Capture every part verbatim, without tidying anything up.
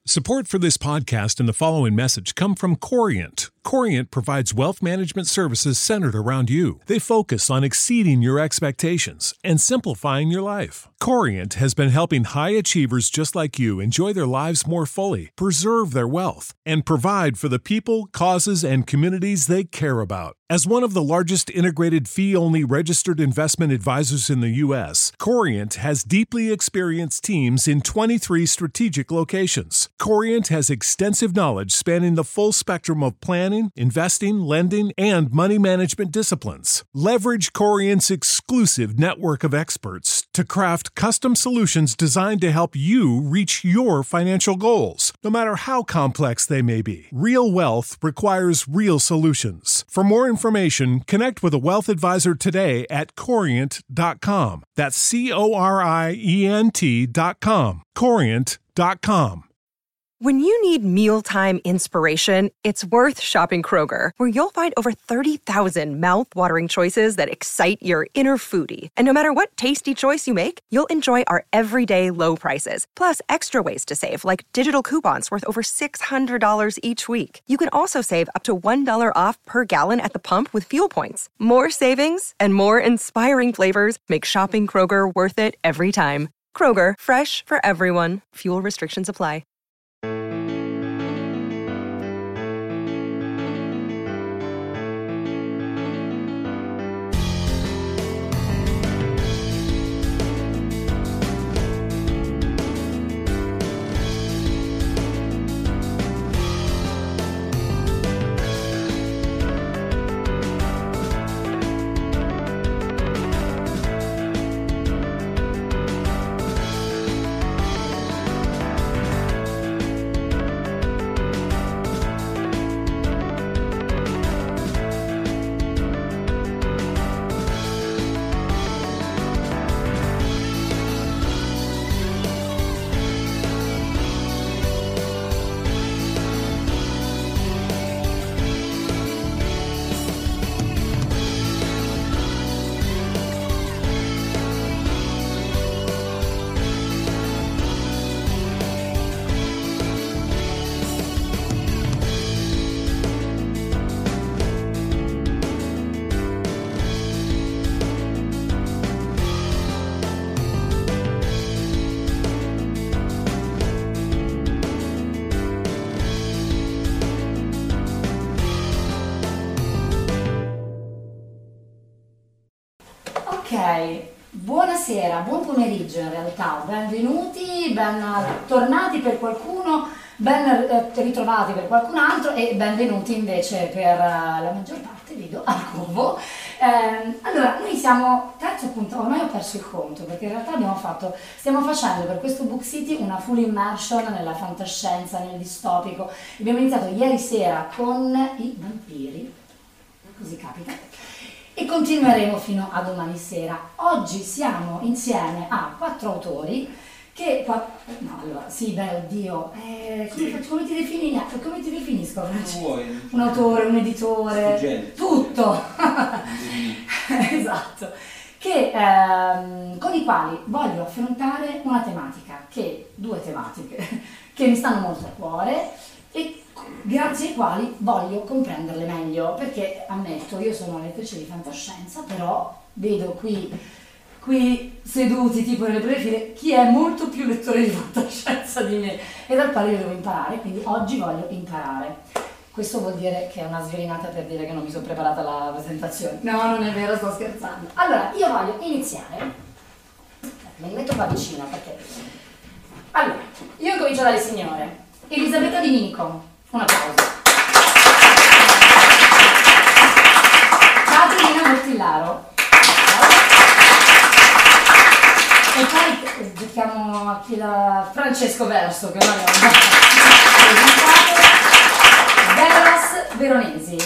Support for this podcast and the following message come from Corient. Corient provides wealth management services centered around you. They focus on exceeding your expectations and simplifying your life. Corient has been helping high achievers just like you enjoy their lives more fully, preserve their wealth, and provide for the people, causes, and communities they care about. As one of the largest integrated fee-only registered investment advisors in the U S, Corient has deeply experienced teams in twenty-three strategic locations. Corient has extensive knowledge spanning the full spectrum of planning, investing, lending, and money management disciplines. Leverage Corient's exclusive network of experts to craft custom solutions designed to help you reach your financial goals, no matter how complex they may be. Real wealth requires real solutions. For more information, connect with a wealth advisor today at corient dot com. That's C O R I E N T dot com. corient dot com. When you need mealtime inspiration, it's worth shopping Kroger, where you'll find over thirty thousand mouth-watering choices that excite your inner foodie. And no matter what tasty choice you make, you'll enjoy our everyday low prices, plus extra ways to save, like digital coupons worth over six hundred dollars each week. You can also save up to one dollar off per gallon at the pump with fuel points. More savings and more inspiring flavors make shopping Kroger worth it every time. Kroger, fresh for everyone. Fuel restrictions apply. Ok, buonasera, buon pomeriggio in realtà, benvenuti, ben tornati per qualcuno, ben eh, ritrovati per qualcun altro e benvenuti invece per uh, la maggior parte, vedo, al Covo. Eh, allora, noi siamo, terzo appunto, ormai ho perso il conto perché in realtà abbiamo fatto, stiamo facendo per questo Book City una full immersion nella fantascienza, nel distopico. Abbiamo iniziato ieri sera con i vampiri, così capita. E continueremo fino a domani sera. Oggi siamo insieme a quattro autori che... No, allora, sì, beh, oddio, eh, come, sì. come, ti defini, come ti definisco? Vuoi, un autore, un editore, Sfuggente. Tutto! Esatto. Che, ehm, con i quali voglio affrontare una tematica, che due tematiche, che mi stanno molto a cuore e grazie ai quali voglio comprenderle meglio, perché ammetto, io sono lettrice di fantascienza, però vedo qui, qui seduti tipo nelle prime file chi è molto più lettore di fantascienza di me e dal quale io devo imparare, quindi oggi voglio imparare. Questo vuol dire che è una sviolinata per dire che non mi sono preparata la presentazione. No, non è vero, sto scherzando. Allora, io voglio iniziare, me li metto qua vicino perché... Allora, io incomincio dalle signore. Elisabetta Di Minico. Un applauso. Caterina Mortillaro. E poi giochiamo a chi la... Francesco Verso, che noi abbiamo Veros Veronesi.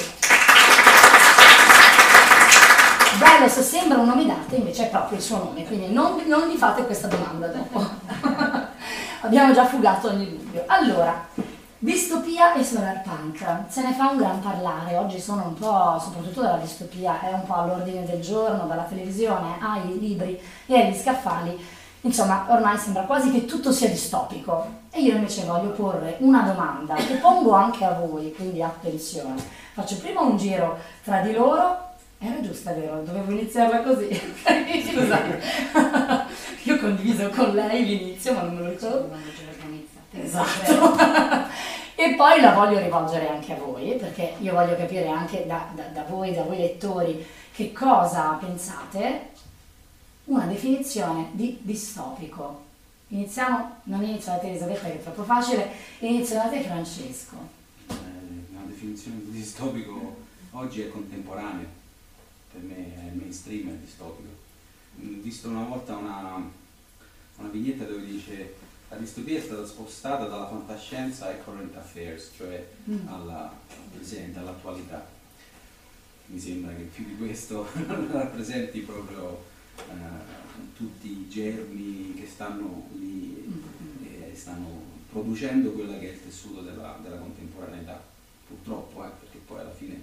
Veros sembra un nome d'arte, invece è proprio il suo nome, quindi non, non gli fate questa domanda dopo. Abbiamo già fugato ogni dubbio. Allora, distopia e solarpunk, se ne fa un gran parlare, oggi sono un po', soprattutto della distopia, è un po' all'ordine del giorno, dalla televisione ai libri e agli scaffali, Insomma, ormai sembra quasi che tutto sia distopico e io invece voglio porre una domanda che pongo anche a voi, quindi attenzione. Faccio prima un giro tra di loro. Era giusta, vero? Dovevo iniziarla così. Scusate. Io ho condiviso con lei l'inizio, ma non me lo ricordo. Quando ce l'organizza. Esatto. E poi la voglio rivolgere anche a voi, perché io voglio capire anche da, da, da voi, da voi lettori, che cosa pensate. Una definizione di distopico. Iniziamo, non inizio da te Elisabetta che è troppo facile, inizio da te Francesco. Eh, una definizione di distopico oggi è contemporanea, per me è il mainstream, è distopico. Ho visto una volta una, una vignetta dove dice la distopia è stata spostata dalla fantascienza ai current affairs, cioè mm. alla, al presente, all'attualità. Mi sembra che più di questo rappresenti proprio Uh, tutti i germi che stanno lì e stanno producendo quella che è il tessuto della, della contemporaneità, purtroppo, eh, perché poi alla fine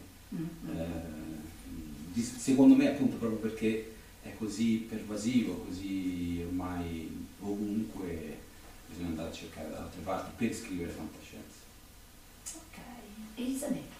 eh, secondo me appunto proprio perché è così pervasivo, così ormai ovunque, bisogna andare a cercare da altre parti per scrivere fantascienza. Ok, Elisabetta.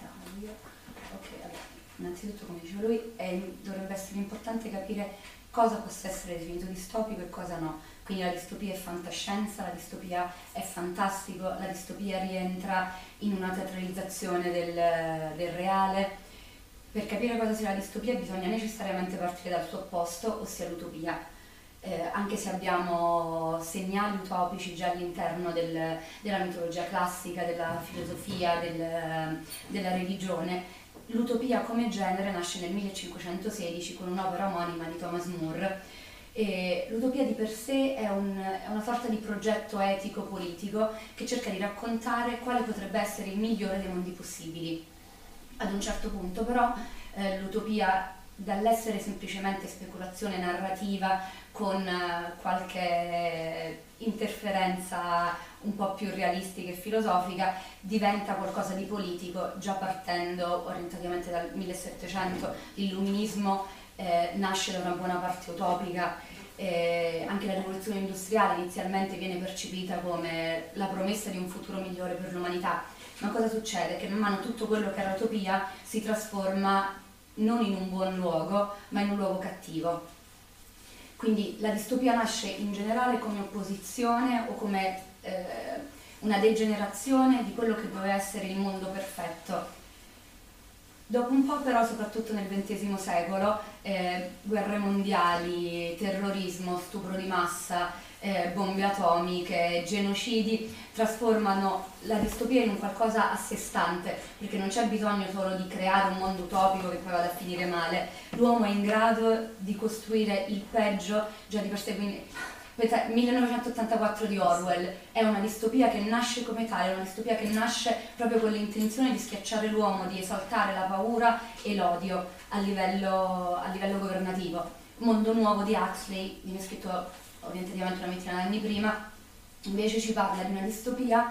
Ok, allora, innanzitutto come diceva lui è, dovrebbe essere importante capire cosa possa essere definito distopico e cosa no. Quindi la distopia è fantascienza, la distopia è fantastico, la distopia rientra in una teatralizzazione del, del reale. Per capire cosa sia la distopia bisogna necessariamente partire dal suo opposto, ossia l'utopia. Eh, anche se abbiamo segnali utopici già all'interno del, della mitologia classica, della filosofia, del, della religione, l'utopia come genere nasce nel millecinquecentosedici con un'opera omonima di Thomas More. E l'utopia di per sé è, un, è una sorta di progetto etico-politico che cerca di raccontare quale potrebbe essere il migliore dei mondi possibili. Ad un certo punto però eh, l'utopia, dall'essere semplicemente speculazione narrativa con eh, qualche interferenza un po' più realistica e filosofica, diventa qualcosa di politico, già partendo orientativamente dal millesettecento. L'illuminismo eh, nasce da una buona parte utopica, eh, anche la rivoluzione industriale inizialmente viene percepita come la promessa di un futuro migliore per l'umanità, ma cosa succede? Che man mano tutto quello che era utopia si trasforma non in un buon luogo, ma in un luogo cattivo. Quindi la distopia nasce in generale come opposizione o come eh, una degenerazione di quello che doveva essere il mondo perfetto. Dopo un po' però, soprattutto nel ventesimo secolo, eh, guerre mondiali, terrorismo, stupro di massa, eh, bombe atomiche, genocidi trasformano la distopia in un qualcosa a sé stante, perché non c'è bisogno solo di creare un mondo utopico che poi vada a finire male. L'uomo è in grado di costruire il peggio già di per sé, quindi millenovecentottantaquattro di Orwell è una distopia che nasce come tale, è una distopia che nasce proprio con l'intenzione di schiacciare l'uomo, di esaltare la paura e l'odio a livello, a livello governativo. Mondo Nuovo di Huxley, viene scritto ovviamente una ventina d'anni prima, invece ci parla di una distopia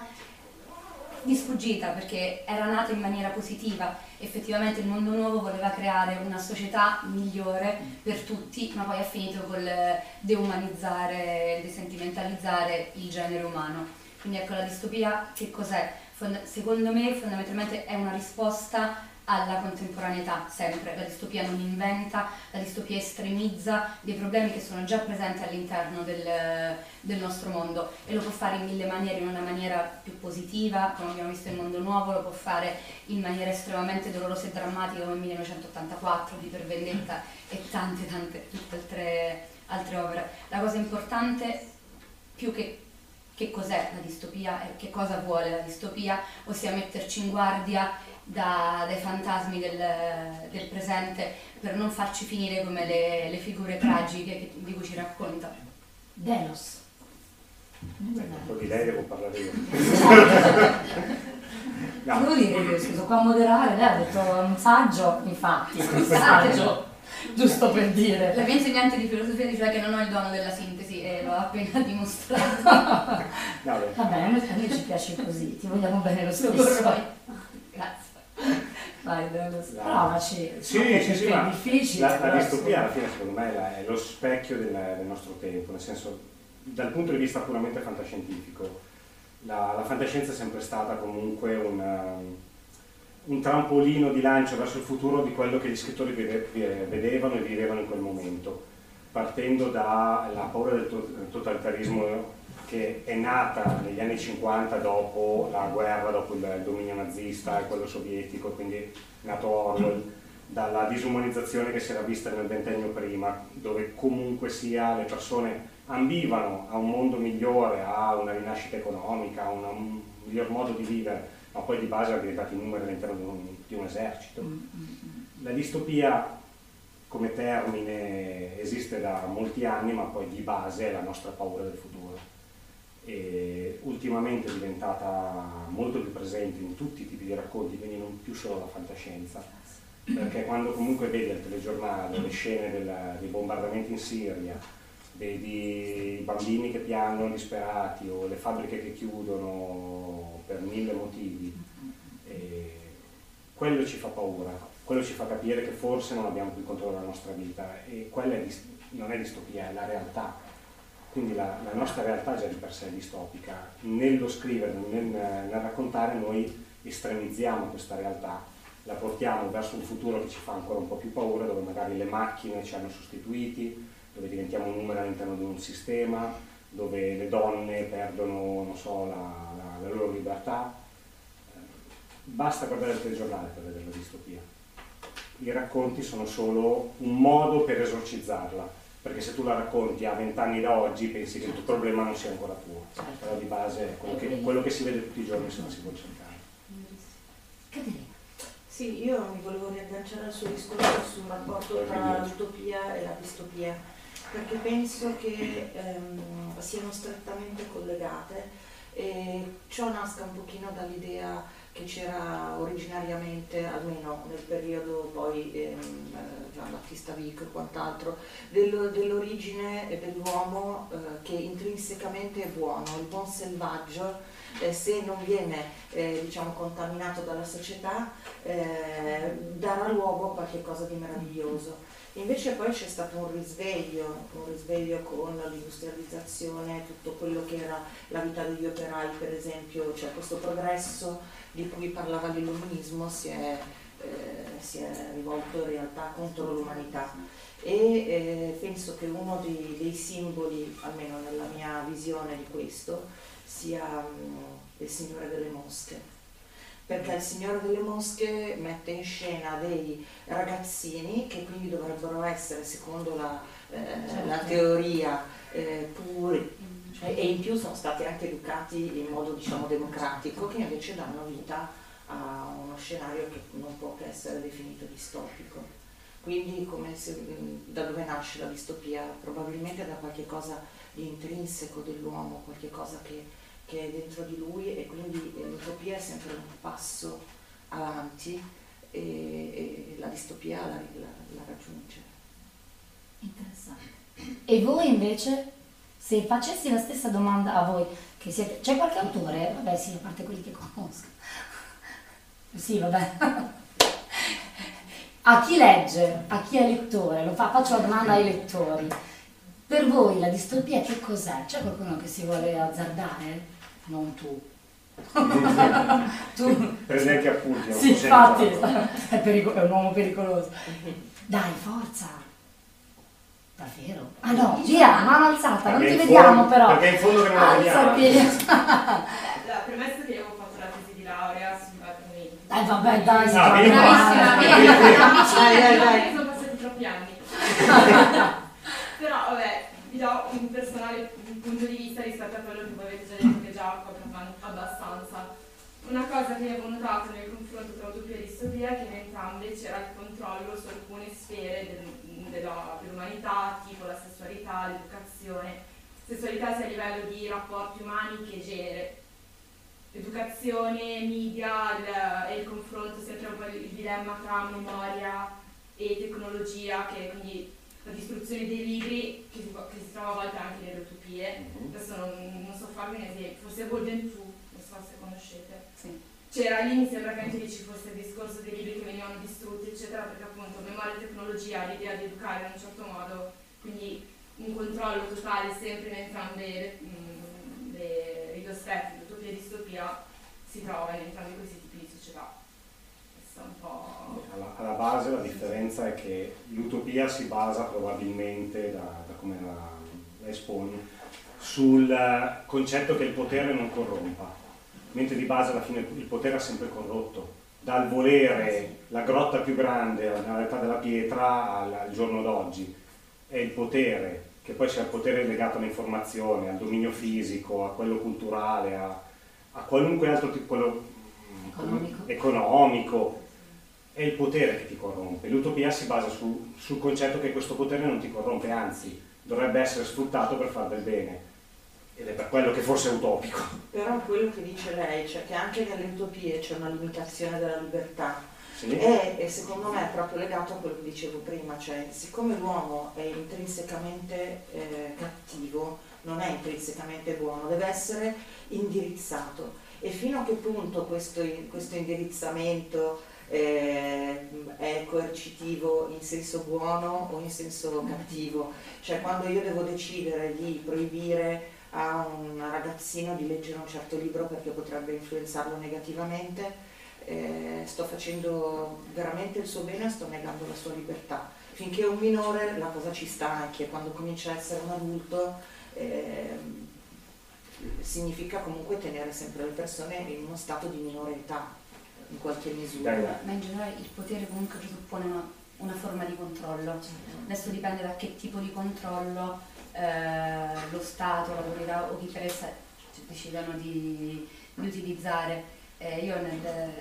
di sfuggita, perché era nata in maniera positiva. Effettivamente il Mondo Nuovo voleva creare una società migliore per tutti, ma poi ha finito col deumanizzare, desentimentalizzare il genere umano. Quindi ecco, la distopia che cos'è? Secondo me fondamentalmente è una risposta alla contemporaneità, sempre. La distopia non inventa, la distopia estremizza dei problemi che sono già presenti all'interno del, del nostro mondo, e lo può fare in mille maniere, in una maniera più positiva, come abbiamo visto in Mondo Nuovo, lo può fare in maniera estremamente dolorosa e drammatica come millenovecentottantaquattro di Per Vendetta e tante tante tutte altre, altre opere. La cosa importante, più che che cos'è la distopia e che cosa vuole la distopia, ossia metterci in guardia Da, dai fantasmi del, del presente, per non farci finire come le, le figure tragiche che, di cui ci racconta. Delos. Un po' di lei devo parlare io. No. Devo dire io, scusa, qua a moderare, lei ha detto un saggio, infatti, un saggio, giusto per dire. La mia insegnante di filosofia diceva che non ho il dono della sintesi e l'ho appena dimostrato. No, vabbè, a noi, a noi ci piace così, ti vogliamo bene lo stesso. Grazie. Vai, provaci. Sì, sì, sì, difficile. La, la distopia alla fine secondo me è, la, è lo specchio del, del nostro tempo, nel senso dal punto di vista puramente fantascientifico, la, la fantascienza è sempre stata comunque una, un trampolino di lancio verso il futuro di quello che gli scrittori vede, vedevano e vivevano in quel momento, partendo dalla paura del totalitarismo che è nata negli anni cinquanta dopo la guerra, dopo il dominio nazista e quello sovietico, quindi è nato Orwell, dalla disumanizzazione che si era vista nel ventennio prima, dove comunque sia le persone ambivano a un mondo migliore, a una rinascita economica, a una, un miglior modo di vivere, ma poi di base erano diventati numeri all'interno di un, di un esercito. La distopia come termine esiste da molti anni, ma poi di base è la nostra paura del futuro. E ultimamente è diventata molto più presente in tutti i tipi di racconti, quindi non più solo la fantascienza, perché quando comunque vedi al telegiornale le scene del, dei bombardamenti in Siria, vedi i bambini che piangono disperati o le fabbriche che chiudono per mille motivi, e quello ci fa paura, quello ci fa capire che forse non abbiamo più il controllo della nostra vita, e quella è dist- non è distopia, è la realtà. Quindi la, la nostra realtà già di per sé è distopica. Nello scrivere, nel, nel raccontare, noi estremizziamo questa realtà, la portiamo verso un futuro che ci fa ancora un po' più paura, dove magari le macchine ci hanno sostituiti, dove diventiamo un numero all'interno di un sistema, dove le donne perdono, non so, la, la, la loro libertà. Basta guardare il telegiornale per vedere la distopia. I racconti sono solo un modo per esorcizzarla, perché se tu la racconti a vent'anni da oggi pensi che il tuo problema non sia ancora tuo, però di base è quello che, quello che si vede tutti i giorni se non si vuole cercare. Caterina. Sì, io mi volevo riagganciare al suo discorso sul rapporto tra l'utopia e la distopia, perché penso che ehm, siano strettamente collegate, e ciò nasca un pochino dall'idea che c'era originariamente, almeno nel periodo poi ehm, Gian Battista Vico e quant'altro, dello, dell'origine dell'uomo eh, che intrinsecamente è buono, il buon selvaggio, eh, se non viene eh, diciamo contaminato dalla società, eh, darà luogo a qualche cosa di meraviglioso. Invece poi c'è stato un risveglio, un risveglio con l'industrializzazione, tutto quello che era la vita degli operai per esempio, cioè questo progresso di cui parlava l'illuminismo si è, eh, si è rivolto in realtà contro l'umanità, e eh, penso che uno dei, dei simboli, almeno nella mia visione di questo, sia um, il Signore delle Mosche. Perché il Signore delle Mosche mette in scena dei ragazzini che quindi dovrebbero essere, secondo la, eh, la teoria, eh, puri, e in più sono stati anche educati in modo diciamo democratico, che invece danno vita a uno scenario che non può che essere definito distopico. Quindi come se, da dove nasce la distopia? Probabilmente da qualche cosa di intrinseco dell'uomo, qualche cosa che che è dentro di lui, e quindi l'utopia è sempre un passo avanti e, e la distopia la, la, la raggiunge. Interessante. E voi invece, se facessi la stessa domanda a voi, che siete, c'è qualche autore? Vabbè sì, a parte quelli che conosco. Sì, vabbè. A chi legge, a chi è lettore, lo fa, faccio la domanda ai lettori. Per voi la distopia che cos'è? C'è qualcuno che si vuole azzardare? Non tu. Tu. Prendete appunti. Sì, infatti, è, pericol- è un uomo pericoloso. Dai, forza. Davvero? Ah no, via, mano alzata, non ti vediamo fondo, però. Perché in fondo che non la vediamo. La premessa che io avevo fatto la tesi di laurea sui argomenti. Dai, vabbè, dai, No, vieni Bravissima, dai, dai, sono passati troppi anni. Però vabbè, vi do un personale punto di vista rispetto a quello che voi avete già detto, che già coprono abbastanza. Una cosa che avevo notato nel confronto tra utopia e distopia è che in entrambe c'era il controllo su alcune sfere del, della, dell'umanità, tipo la sessualità, l'educazione, sessualità sia a livello di rapporti umani che genere, educazione, media il, e il confronto, sempre un po' il dilemma tra memoria e tecnologia, che quindi la distruzione dei libri che si, che si trova a volte anche nelle utopie. Mm-hmm. Adesso non, non so farvi un esempio, forse Golden Two, non so se conoscete. Sì. C'era lì, mi sembra che anche lì ci fosse il discorso dei libri che venivano distrutti, eccetera, perché appunto memoria e tecnologia, l'idea di educare in un certo modo, quindi un controllo totale sempre in entrambe le, mh, le, i due aspetti, l'utopia e distopia, si trova in entrambi questi tipi di società. Questo è un po'... Alla, alla base la differenza è che l'utopia si basa probabilmente, da, da come la, la esponi, sul concetto che il potere non corrompa, mentre di base alla fine il potere è sempre corrotto, dal volere la grotta più grande all'età della pietra al, al giorno d'oggi. È il potere, che poi sia il potere legato all'informazione, al dominio fisico, a quello culturale, a, a qualunque altro tipo, quello economico. economico, è il potere che ti corrompe. L'utopia si basa su, sul concetto che questo potere non ti corrompe, anzi dovrebbe essere sfruttato per fare del bene, ed è per quello che forse è utopico. Però quello che dice lei, cioè che anche nelle utopie c'è una limitazione della libertà, Sì. E, e secondo me è proprio legato a quello che dicevo prima, cioè siccome l'uomo è intrinsecamente eh, cattivo, non è intrinsecamente buono, deve essere indirizzato, e fino a che punto questo, questo indirizzamento eh, è coercitivo in senso buono o in senso cattivo, cioè quando io devo decidere di proibire a un ragazzino di leggere un certo libro perché potrebbe influenzarlo negativamente, Eh, sto facendo veramente il suo bene e sto negando la sua libertà. Finché è un minore la cosa ci sta anche, quando comincia a essere un adulto eh, significa comunque tenere sempre le persone in uno stato di minore età, in qualche misura. Dai, dai. Ma in generale il potere comunque presuppone una, una forma di controllo. Adesso dipende da che tipo di controllo eh, lo Stato, l'autorità o chi per essa decidano di, di utilizzare. Eh, io nel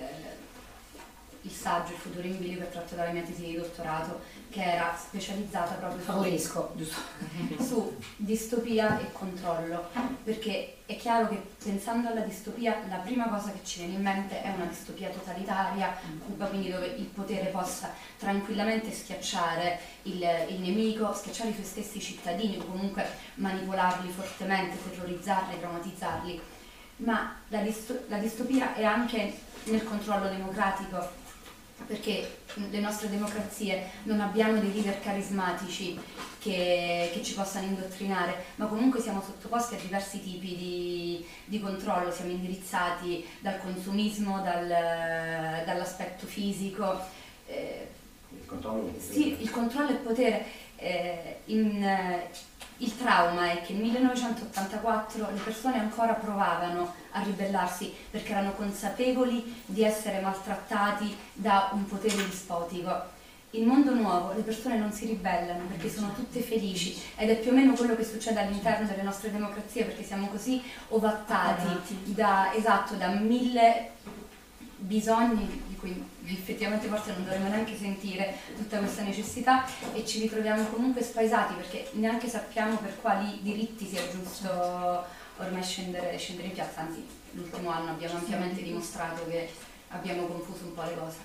il saggio Il futuro in bilico è tratto dalla mia tesi di dottorato, che era specializzata proprio Favorisco, giusto? su, su distopia e controllo, perché è chiaro che pensando alla distopia la prima cosa che ci viene in mente è una distopia totalitaria, Cuba, quindi dove il potere possa tranquillamente schiacciare il, il nemico, schiacciare i suoi stessi cittadini o comunque manipolarli fortemente, terrorizzarli, traumatizzarli. Ma la, disto- la distopia è anche nel controllo democratico, perché le nostre democrazie non abbiamo dei leader carismatici che, che ci possano indottrinare, ma comunque siamo sottoposti a diversi tipi di, di controllo, siamo indirizzati dal consumismo, dal, dall'aspetto fisico. Eh, Il controllo è potere. sì, il controllo e il potere. Eh, in, eh, il trauma è che nel millenovecentottantaquattro le persone ancora provavano a ribellarsi perché erano consapevoli di essere maltrattati da un potere dispotico. Il mondo nuovo, le persone non si ribellano perché sono tutte felici, ed è più o meno quello che succede all'interno delle nostre democrazie, perché siamo così ovattati da, esatto, da mille bisogni di cui effettivamente forse non dovremmo neanche sentire tutta questa necessità, e ci ritroviamo comunque spaesati perché neanche sappiamo per quali diritti sia giusto ormai scendere, scendere in piazza. Anzi, l'ultimo anno abbiamo ampiamente dimostrato che abbiamo confuso un po' le cose.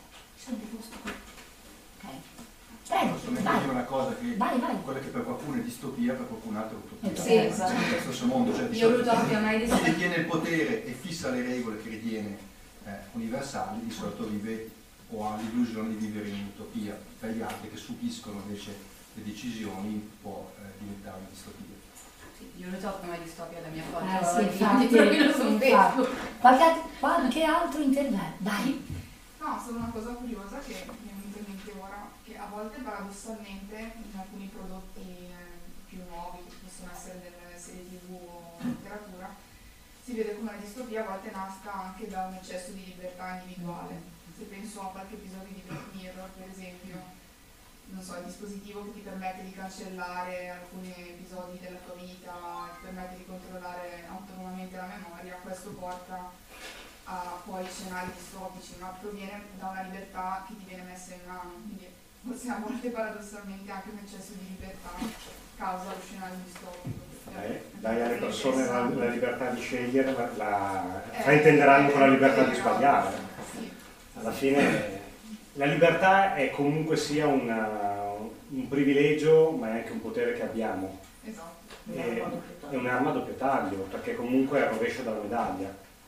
Ok. Prego, Posso mettere vai. una cosa che Vai, vai. quella che per qualcuno è distopia, per qualcun altro è utopia. Sì, esatto. Siamo nello stesso mondo, cioè di Io solito l'utopia mai chi distopia. detiene il potere e fissa le regole che ritiene eh, universali, di solito vive o ha l'illusione di vivere in utopia. Per gli altri che subiscono invece le decisioni può eh, diventare una distopia. Sì, io l'utopia mai distopia la mia foto. Eh, sì, di- infatti, di profilo su infatti. Facebook. Qualche, qualche altro intervento? Dai. No, solo una cosa curiosa che mi è venuta in mente ora, che a volte paradossalmente in alcuni prodotti eh, più nuovi, che possono essere delle serie tv o letteratura, si vede come la distopia a volte nasca anche da un eccesso di libertà individuale. Se penso a qualche episodio di Black Mirror, per esempio, non so, il dispositivo che ti permette di cancellare alcuni episodi della tua vita, ti permette di controllare autonomamente la memoria, questo porta a poi scenari distopici, ma proviene da una libertà che ti viene messa in mano, quindi forse a volte paradossalmente anche un eccesso di libertà causa lo scenario distopico. Dai, dai alle persone la, la libertà di scegliere, la, la Eh, fraintenderanno con la libertà di eh, sbagliare. Sì. Alla fine la libertà è comunque sia una, un privilegio, ma è anche un potere che abbiamo. Esatto. È, è un'arma a doppio taglio, perché comunque è il rovescio della medaglia.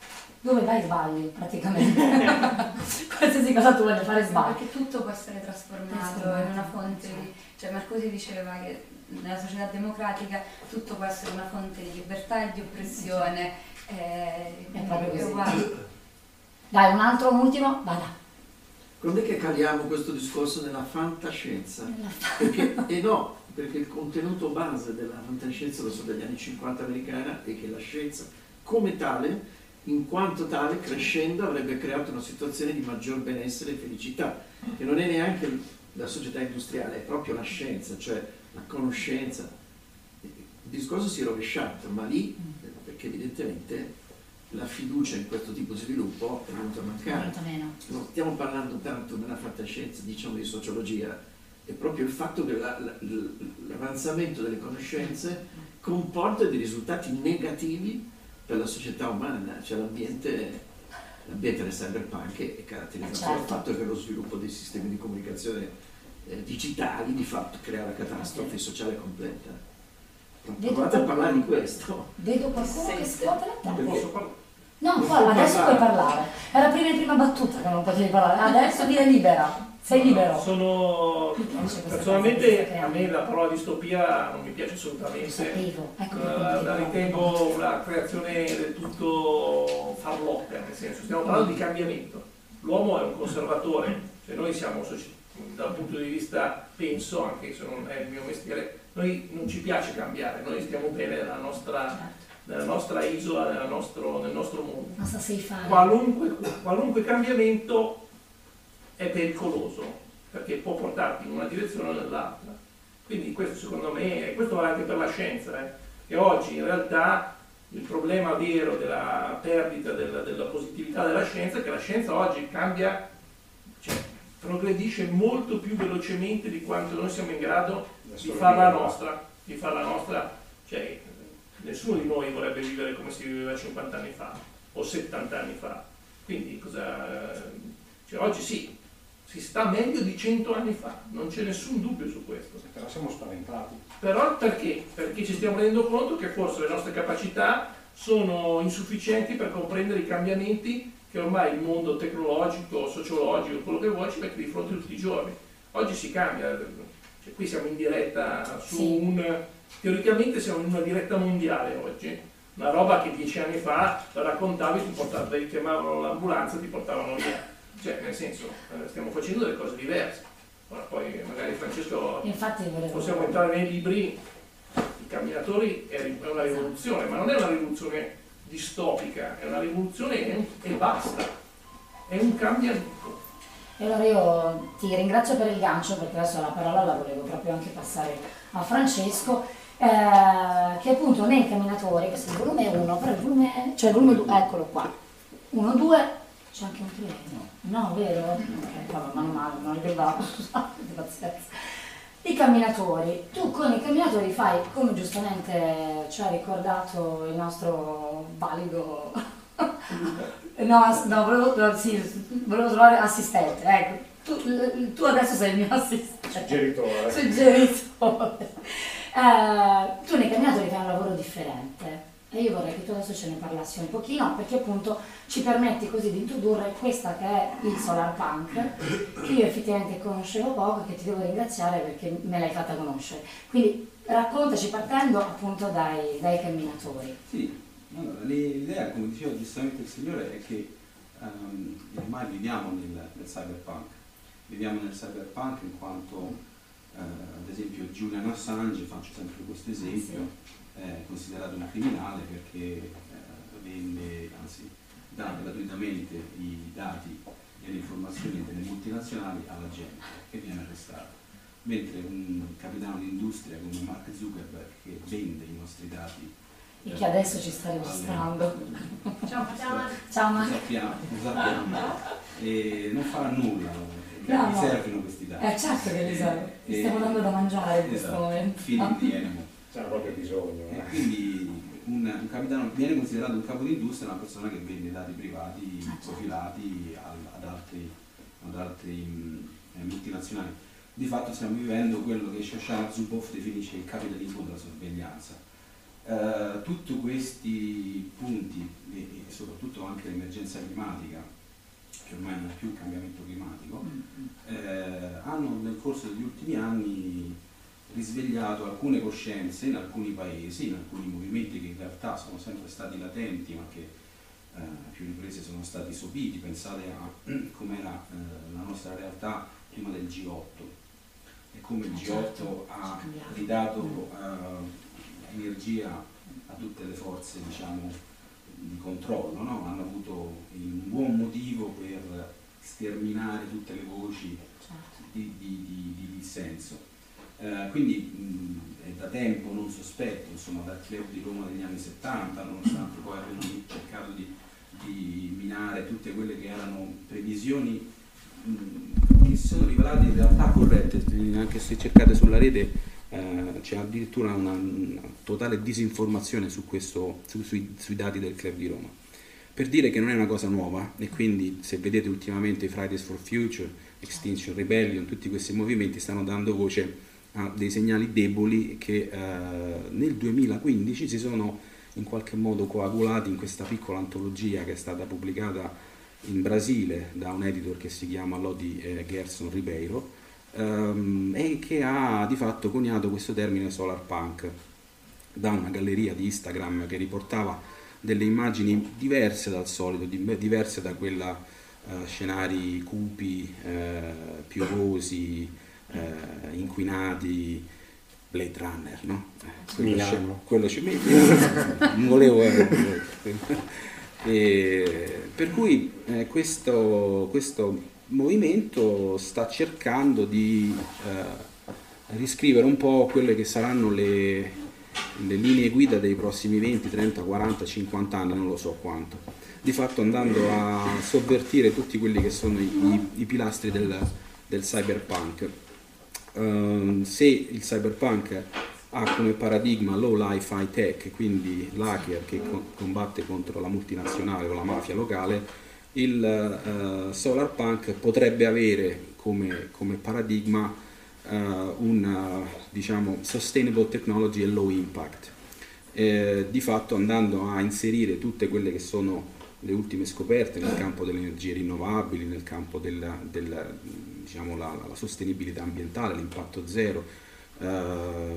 dove vai sbagli praticamente. Qualsiasi cosa tu voglia fare sbagli. Perché tutto può essere trasformato, trasformato in una fonte di... Cioè Marcuse diceva che nella società democratica tutto può essere una fonte di libertà e di oppressione. Eh, è proprio così. Uguale. Dai, un altro, un ultimo, vada. Quando è che caliamo questo discorso nella fantascienza? Perché, e no, perché il contenuto base della fantascienza, lo so dagli anni cinquanta americana, è che la scienza come tale, in quanto tale, crescendo avrebbe creato una situazione di maggior benessere e felicità, che non è neanche la società industriale, è proprio la scienza, cioè la conoscenza. Il discorso si è rovesciato, ma lì, perché evidentemente la fiducia in questo tipo di sviluppo è venuta a mancare. Non stiamo parlando tanto nella fantascienza, diciamo, di sociologia, è proprio il fatto che la, la, l'avanzamento delle conoscenze comporta dei risultati negativi per la società umana, cioè l'ambiente, l'ambiente del cyberpunk è caratterizzato certo. dal fatto che lo sviluppo dei sistemi di comunicazione eh, digitali di fatto crea la catastrofe sociale completa. Provate a parlare di questo. Vedo qualcuno che scuote la testa. Posso parlare? No, poi adesso puoi parlare. Era prima in prima battuta che non potevi parlare, adesso viene libera. Sei libero. Sono personalmente, a me la parola distopia non mi piace assolutamente. Ecco, la, la ritengo una creazione del tutto farlocca, nel senso stiamo parlando di cambiamento. L'uomo è un conservatore, cioè noi siamo dal punto di vista, penso, anche se non è il mio mestiere, noi non ci piace cambiare, noi stiamo bene nella nostra, nella nostra isola, nella nostro, nel nostro mondo. Non so se fare. Qualunque, qualunque cambiamento è pericoloso perché può portarti in una direzione o nell'altra. Quindi questo secondo me, questo vale anche per la scienza, eh, che oggi in realtà il problema vero della perdita della, della positività della scienza è che la scienza oggi cambia, cioè progredisce molto più velocemente di quanto noi siamo in grado di farla nostra, di farla nostra, cioè nessuno di noi vorrebbe vivere come si viveva cinquanta anni fa o settanta anni fa. Quindi cosa, cioè, oggi sì, si sta meglio di cento anni fa, non c'è nessun dubbio su questo. Però siamo spaventati. Però perché? Perché ci stiamo rendendo conto che forse le nostre capacità sono insufficienti per comprendere i cambiamenti che ormai il mondo tecnologico, sociologico, quello che vuoi, ci mette di fronte tutti i giorni. Oggi si cambia, cioè, qui siamo in diretta su sì. un... teoricamente siamo in una diretta mondiale oggi, una roba che dieci anni fa la raccontavi, ti, portavi, ti chiamavano l'ambulanza e ti portavano via. Cioè, nel senso, stiamo facendo delle cose diverse. Ora poi magari Francesco, infatti, possiamo entrare nei libri, i camminatori è una rivoluzione, ma non è una rivoluzione distopica, è una rivoluzione e basta, è un cambiamento. E allora io ti ringrazio per il gancio, perché adesso la parola la volevo proprio anche passare a Francesco, eh, che appunto nei camminatori, questo è il volume uno, però il volume, cioè il volume due, eccolo qua, uno, due, c'è anche un treno, no, vero? Ok, vabbè, mano male, non ricordavo, scusate, pazienza. I camminatori, tu con i camminatori fai, come giustamente ci ha ricordato il nostro valido, no, no volevo, no, sì, volevo trovare assistente, ecco, tu, tu adesso sei il mio assistente. Suggeritore. Suggeritore. Eh, tu nei camminatori fai un lavoro differente. E io vorrei che tu adesso ce ne parlassi un pochino, perché appunto ci permetti così di introdurre questa che è il Solar Punk, che io effettivamente conoscevo poco e che ti devo ringraziare perché me l'hai fatta conoscere. Quindi raccontaci partendo appunto dai, dai camminatori. Sì, allora, l'idea, come diceva giustamente il signore, è che um, ormai viviamo nel, nel cyberpunk. Viviamo nel cyberpunk in quanto, uh, ad esempio, Julian Assange, faccio sempre questo esempio, sì. È considerato un criminale perché eh, vende, anzi dà gratuitamente i dati e le informazioni delle multinazionali alla gente che viene arrestata, mentre un capitano di industria come Mark Zuckerberg che vende i nostri dati e eh, che adesso ci sta registrando alle... ciao ciao Mark, sappiamo, sappiamo e non farà nulla, no, gli servono questi dati, eh certo che li serve, gli stiamo dando da mangiare in questo esatto, momento, feeding the animal. C'è proprio bisogno. Eh. E quindi un, un capitano viene considerato un capo di industria, una persona che vende dati privati profilati al, ad altri, ad altri mh, eh, multinazionali. Di fatto stiamo vivendo quello che Shoshana Zuboff definisce il capitalismo della sorveglianza. eh, tutti questi punti e, e soprattutto anche l'emergenza climatica, che ormai non è più il cambiamento climatico, eh, hanno nel corso degli ultimi anni risvegliato alcune coscienze in alcuni paesi, in alcuni movimenti che in realtà sono sempre stati latenti ma che eh, a più riprese sono stati sopiti. Pensate a com'era eh, la nostra realtà prima del G otto e come il G otto ha ridato eh, energia a tutte le forze, diciamo, di controllo, no? Hanno avuto un buon motivo per sterminare tutte le voci di, di, di, di dissenso. Uh, quindi mh, è da tempo non sospetto, insomma, dal club di Roma degli anni settanta, nonostante poi abbiano cercato di, di minare tutte quelle che erano previsioni mh, che si sono rivelate in realtà corrette, anche se cercate sulla rete uh, c'è addirittura una, una totale disinformazione su questo, su, sui, sui dati del club di Roma, per dire che non è una cosa nuova. E quindi se vedete ultimamente i Fridays for Future, Extinction Rebellion, tutti questi movimenti stanno dando voce a dei segnali deboli che eh, nel duemilaquindici si sono in qualche modo coagulati in questa piccola antologia che è stata pubblicata in Brasile da un editor che si chiama Lodi eh, Gerson Ribeiro ehm, e che ha di fatto coniato questo termine solar punk da una galleria di Instagram che riportava delle immagini diverse dal solito, diverse da quella eh, scenari cupi, eh, piovosi, Eh, inquinati, Blade Runner, no? Eh, quello Milano. Quello ci non volevo eh, e, per cui eh, questo, questo movimento sta cercando di eh, riscrivere un po' quelle che saranno le, le linee guida dei prossimi venti, trenta, quaranta, cinquanta anni, non lo so quanto, di fatto andando a sovvertire tutti quelli che sono i, i, i pilastri del, del cyberpunk. Uh, se il cyberpunk ha come paradigma low life high tech, quindi l'hacker che co- combatte contro la multinazionale o la mafia locale, il uh, solarpunk potrebbe avere come, come paradigma uh, un diciamo sustainable technology e low impact, eh, di fatto andando a inserire tutte quelle che sono le ultime scoperte nel campo delle energie rinnovabili, nel campo della, della diciamo la, la sostenibilità ambientale, l'impatto zero, eh,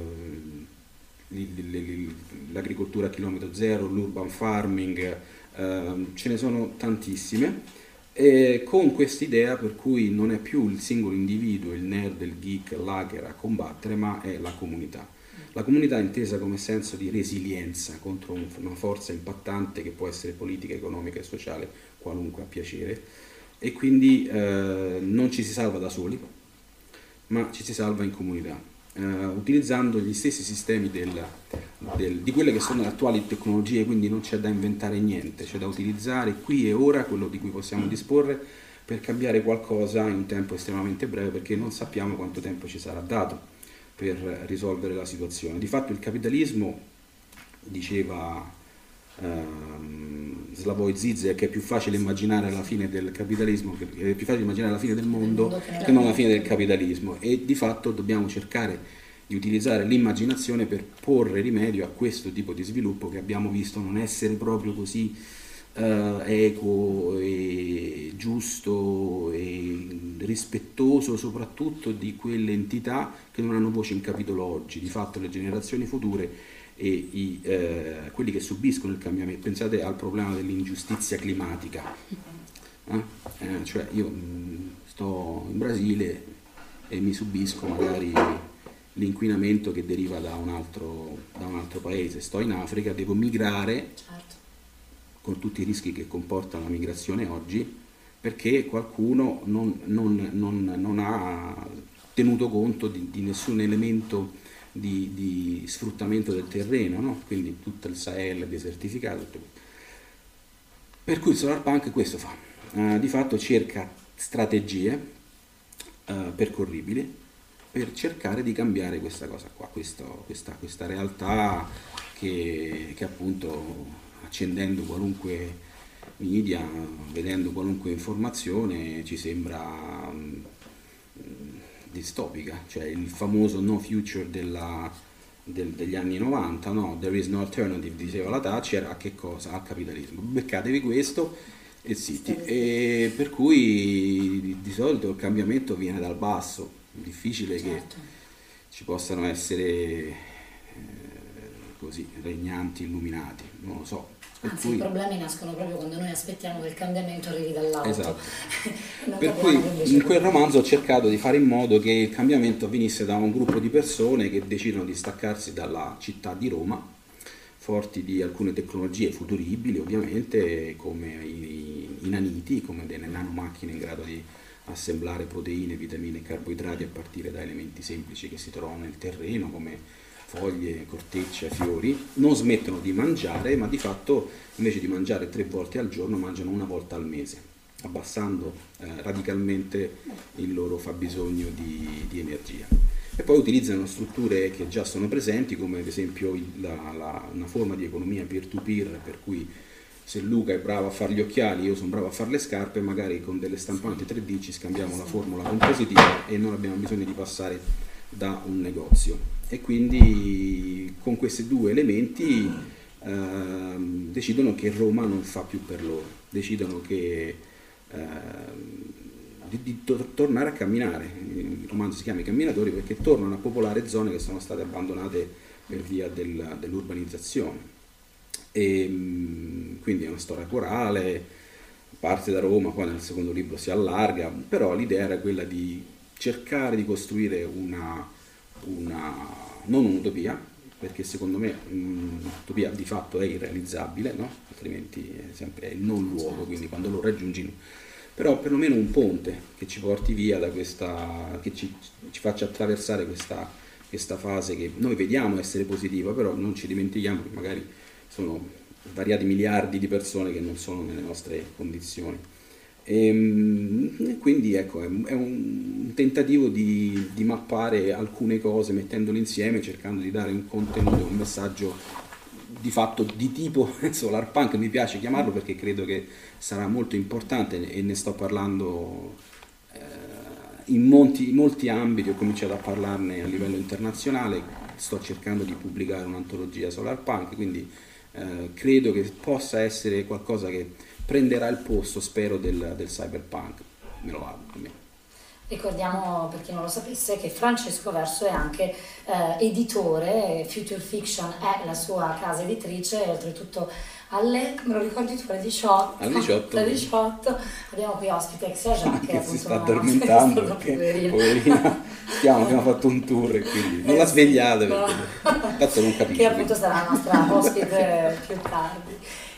l'agricoltura a chilometro zero, l'urban farming, eh, ce ne sono tantissime, e con quest'idea per cui non è più il singolo individuo, il nerd, il geek, l'hacker a combattere, ma è la comunità. La comunità è intesa come senso di resilienza contro un, una forza impattante che può essere politica, economica e sociale, qualunque a piacere. E quindi eh, non ci si salva da soli, ma ci si salva in comunità, eh, utilizzando gli stessi sistemi del, del, di quelle che sono le attuali tecnologie, quindi non c'è da inventare niente, c'è da utilizzare qui e ora quello di cui possiamo disporre per cambiare qualcosa in un tempo estremamente breve, perché non sappiamo quanto tempo ci sarà dato per risolvere la situazione. Di fatto il capitalismo, diceva Uh, Slavoj Zizek, che è più facile immaginare la fine del capitalismo, che è più facile immaginare la fine del mondo che non la fine del capitalismo, e di fatto dobbiamo cercare di utilizzare l'immaginazione per porre rimedio a questo tipo di sviluppo che abbiamo visto non essere proprio così uh, equo e giusto e rispettoso soprattutto di quelle entità che non hanno voce in capitolo oggi. Di fatto le generazioni future e i, eh, quelli che subiscono il cambiamento, pensate al problema dell'ingiustizia climatica, eh? Eh, cioè io mh, sto in Brasile e mi subisco magari l'inquinamento che deriva da un altro, da un altro paese, sto in Africa, devo migrare, certo, con tutti i rischi che comporta la migrazione oggi, perché qualcuno non, non, non, non ha tenuto conto di, di nessun elemento Di, di sfruttamento del terreno, no? Quindi tutto il Sahel desertificato. Per cui il solarpunk questo fa, uh, di fatto cerca strategie uh, percorribili per cercare di cambiare questa cosa qua, questo, questa, questa realtà che, che appunto accendendo qualunque media, vedendo qualunque informazione ci sembra um, distopica, cioè il famoso no future della, del, degli anni novanta, no? There is no alternative, diceva la Thatcher, a che cosa? Al capitalismo. Beccatevi questo e zitti. E per cui di solito il cambiamento viene dal basso, è difficile certo. che ci possano essere eh, così regnanti illuminati, non lo so. Anzi, cui... i problemi nascono proprio quando noi aspettiamo che il cambiamento arrivi dall'alto. Esatto. Per cui in quel romanzo ho cercato di fare in modo che il cambiamento avvenisse da un gruppo di persone che decidono di staccarsi dalla città di Roma, forti di alcune tecnologie futuribili ovviamente, come i, i naniti, come delle nanomacchine in grado di assemblare proteine, vitamine e carboidrati a partire da elementi semplici che si trovano nel terreno, come foglie, cortecce, fiori. Non smettono di mangiare, ma di fatto invece di mangiare tre volte al giorno mangiano una volta al mese, abbassando eh, radicalmente il loro fabbisogno di, di energia. E poi utilizzano strutture che già sono presenti, come ad esempio il, la, la, una forma di economia peer-to-peer, per cui se Luca è bravo a fare gli occhiali, io sono bravo a fare le scarpe, magari con delle stampanti tre D ci scambiamo la formula compositiva e non abbiamo bisogno di passare da un negozio. E quindi con questi due elementi eh, decidono che Roma non fa più per loro, decidono che, eh, di, di to- tornare a camminare. Il romanzo si chiama I camminatori perché tornano a popolare zone che sono state abbandonate per via del, dell'urbanizzazione. E, quindi è una storia corale, parte da Roma, poi nel secondo libro si allarga, però l'idea era quella di cercare di costruire una una non un'utopia, perché secondo me un'utopia di fatto è irrealizzabile, no? Altrimenti è sempre il non luogo, quindi quando lo raggiungi, però perlomeno un ponte che ci porti via da questa, che ci, ci faccia attraversare questa, questa fase che noi vediamo essere positiva, però non ci dimentichiamo che magari sono svariati miliardi di persone che non sono nelle nostre condizioni. E quindi ecco, è un tentativo di, di mappare alcune cose mettendole insieme, cercando di dare un contenuto, un messaggio di fatto di tipo solar punk, mi piace chiamarlo perché credo che sarà molto importante e ne sto parlando eh, in molti, molti ambiti. Ho cominciato a parlarne a livello internazionale, sto cercando di pubblicare un'antologia solar punk, quindi eh, credo che possa essere qualcosa che prenderà il posto, spero, del, del cyberpunk, me lo auguro. Ricordiamo, per chi non lo sapesse, che Francesco Verso è anche eh, editore, Future Fiction è la sua casa editrice, e oltretutto alle, me lo ricordi tu, alle diciotto, alle diciotto, alle diciotto abbiamo qui ospite Xaja che, che si sta addormentando, perché, poverina, stiamo, abbiamo fatto un tour e quindi non la svegliate, perché cazzo non capisco. Che appunto sarà la nostra ospite più tardi.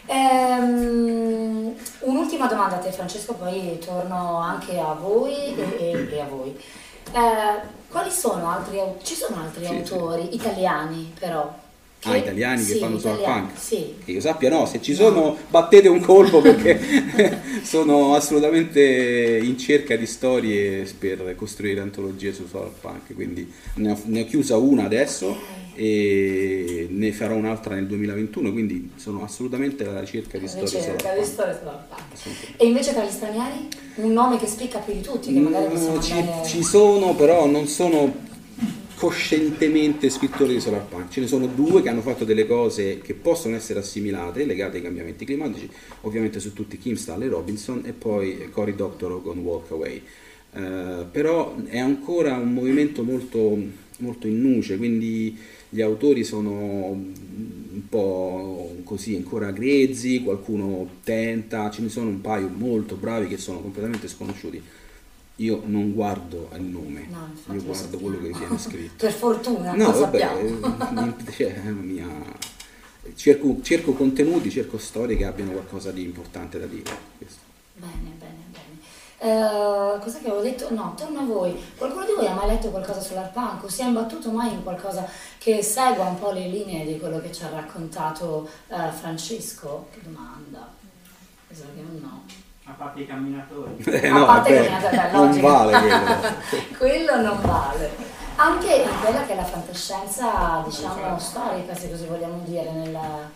Um, un'ultima domanda a te Francesco, poi torno anche a voi e, e, e a voi. Uh, quali sono altri, ci sono altri sì, autori sì. italiani però? Che, ah, italiani sì, che fanno solar punk? Sì. Che io sappia no, se ci sono no. battete un colpo perché sono assolutamente in cerca di storie per costruire antologie su solar punk, quindi ne ho, ne ho chiusa una adesso e ne farò un'altra nel duemilaventuno, quindi sono assolutamente alla ricerca di storie solar punk. Di storie solar punk. E invece tra gli stranieri un nome che spicca più di tutti, che magari possiamo ci, andare... ci sono, però non sono coscientemente scrittori di solar punk. Ce ne sono due che hanno fatto delle cose che possono essere assimilate, legate ai cambiamenti climatici, ovviamente su tutti Kim Stanley Robinson e poi Cory Doctorow con Walk Away. Uh, però è ancora un movimento molto, molto in nuce, quindi gli autori sono un po' così ancora grezzi, qualcuno tenta, ce ne sono un paio molto bravi che sono completamente sconosciuti. Io non guardo il nome, no, io guardo quello che viene scritto. Per fortuna, no, lo vabbè, sappiamo. Cioè, mia... cerco, cerco contenuti, cerco storie che abbiano qualcosa di importante da dire. Questo. Bene, bene, bene. Uh, cos'è che avevo detto? No, torno a voi. Qualcuno di voi ha mai letto qualcosa sull'Arpanco? O si è imbattuto mai in qualcosa che segua un po' le linee di quello che ci ha raccontato uh, Francesco? Che domanda? Penso che un no. A parte i camminatori. Eh, no, a parte vabbè, i camminatori, non vale quello. Quello non vale. Anche in quella che è la fantascienza, diciamo, storica, se così vogliamo dire, nella...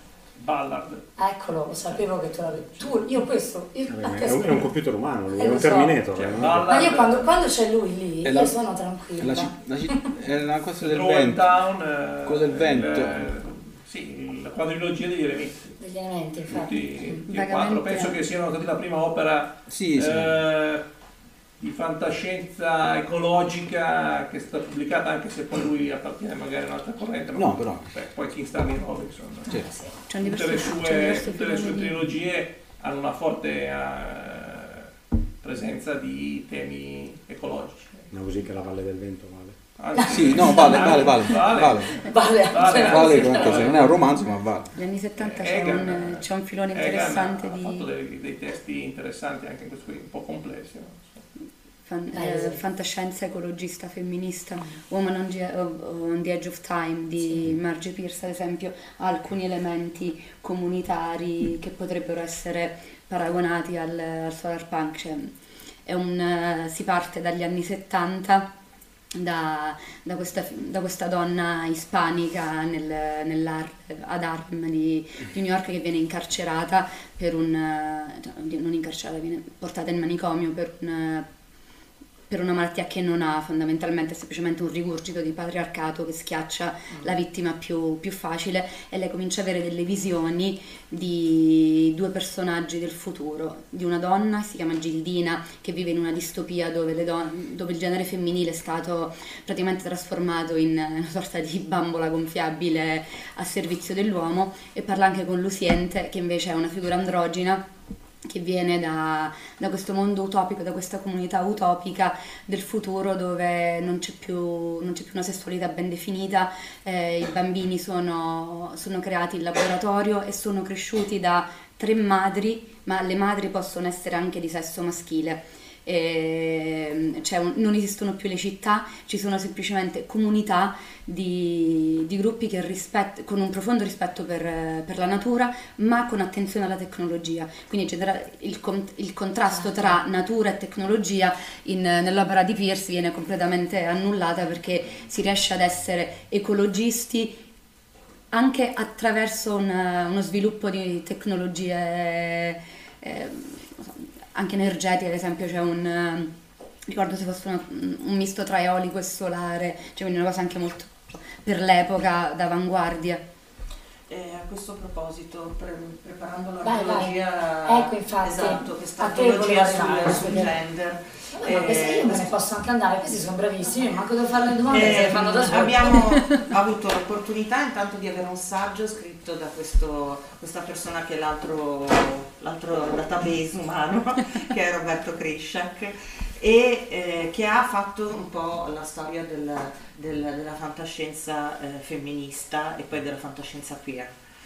Ballard. Eccolo, lo sapevo che tu l'avevi. Tu, io questo. Io, Vabbè, è, un, è un computer umano, lui, Eh, è lo un so. Terminator. Cioè, eh, no? Ballard- Ma io quando, quando c'è lui lì, È io la- sono È tranquilla. la, citt- la citt- è la cosa del Throw vento. Town, eh, Quello del vento. il- sì, la quadrilogia degli elementi. Degli elementi, infatti. Tutti tutti e Vagamente. quattro, penso che siano stati la prima opera Sì, sì. eh, di fantascienza ecologica che è stata pubblicata, anche se poi lui appartiene magari a un'altra corrente. Ma No, però. beh, poi King Stanley Robinson. Sì. C'è Tutte un diverso- le c'è un sue, diverso tutte le sue filone di- trilogie hanno una forte eh, presenza di temi ecologici. No, così che la Valle del Vento vale. Ah, Sì, no, vale, vale, vale. Vale. Vale, Vale, Vale, vale anche se non è un romanzo, ma vale. Negli anni settanta c'è Egan- un, c'è un filone Egan interessante ha fatto di dei, dei testi interessanti anche in questo qui, un po' complessi. no? fan- Eh, eh, sì. fantascienza ecologista femminista. Woman on the, on the Edge of Time di Margie Pierce, ad esempio, ha alcuni elementi comunitari che potrebbero essere paragonati al, al solar punk. Cioè, è un, eh, si parte dagli anni settanta da, da questa, da questa donna ispanica nel, nell'Ar- ad Harlem di, di New York, che viene incarcerata per un eh, non incarcerata, viene portata in manicomio per un per una malattia che non ha, fondamentalmente è semplicemente un rigurgito di patriarcato che schiaccia la vittima più, più facile, e lei comincia a avere delle visioni di due personaggi del futuro, di una donna che si chiama Gildina, che vive in una distopia dove, le don- dove il genere femminile è stato praticamente trasformato in una sorta di bambola gonfiabile a servizio dell'uomo, e parla anche con Luciente, che invece è una figura androgina che viene da, da questo mondo utopico, da questa comunità utopica del futuro, dove non c'è più, non c'è più una sessualità ben definita, eh, i bambini sono, sono creati in laboratorio e sono cresciuti da tre madri, ma le madri possono essere anche di sesso maschile. E, cioè, un- non esistono più le città, ci sono semplicemente comunità di, di gruppi che rispett- con un profondo rispetto per, per la natura, ma con attenzione alla tecnologia. Quindi genera- il, con- il contrasto tra natura e tecnologia in- nell'opera di Pierce viene completamente annullata, perché si riesce ad essere ecologisti anche attraverso un- uno sviluppo di tecnologie eh, anche energetiche. Ad esempio c'è un, eh, ricordo se fosse una- un misto tra eolico e solare, cioè quindi una cosa anche molto per l'epoca d'avanguardia. Eh, a questo proposito, pre- preparando Vai, vai. l'archeologia, Ecco, infatti, esatto, questa a te volevo archeologia arrivare, sul, sul perché- gender. Vabbè, ma queste io me ne posso anche andare, questi sono bravissimi, io manco devo fare le domande, se le fanno da soli. abbiamo avuto l'opportunità intanto di avere un saggio scritto da questo, questa persona che è l'altro, l'altro database umano, che è Roberto Krysiak, e eh, che ha fatto un po' la storia del, del- della fantascienza eh, femminista e poi della fantascienza queer.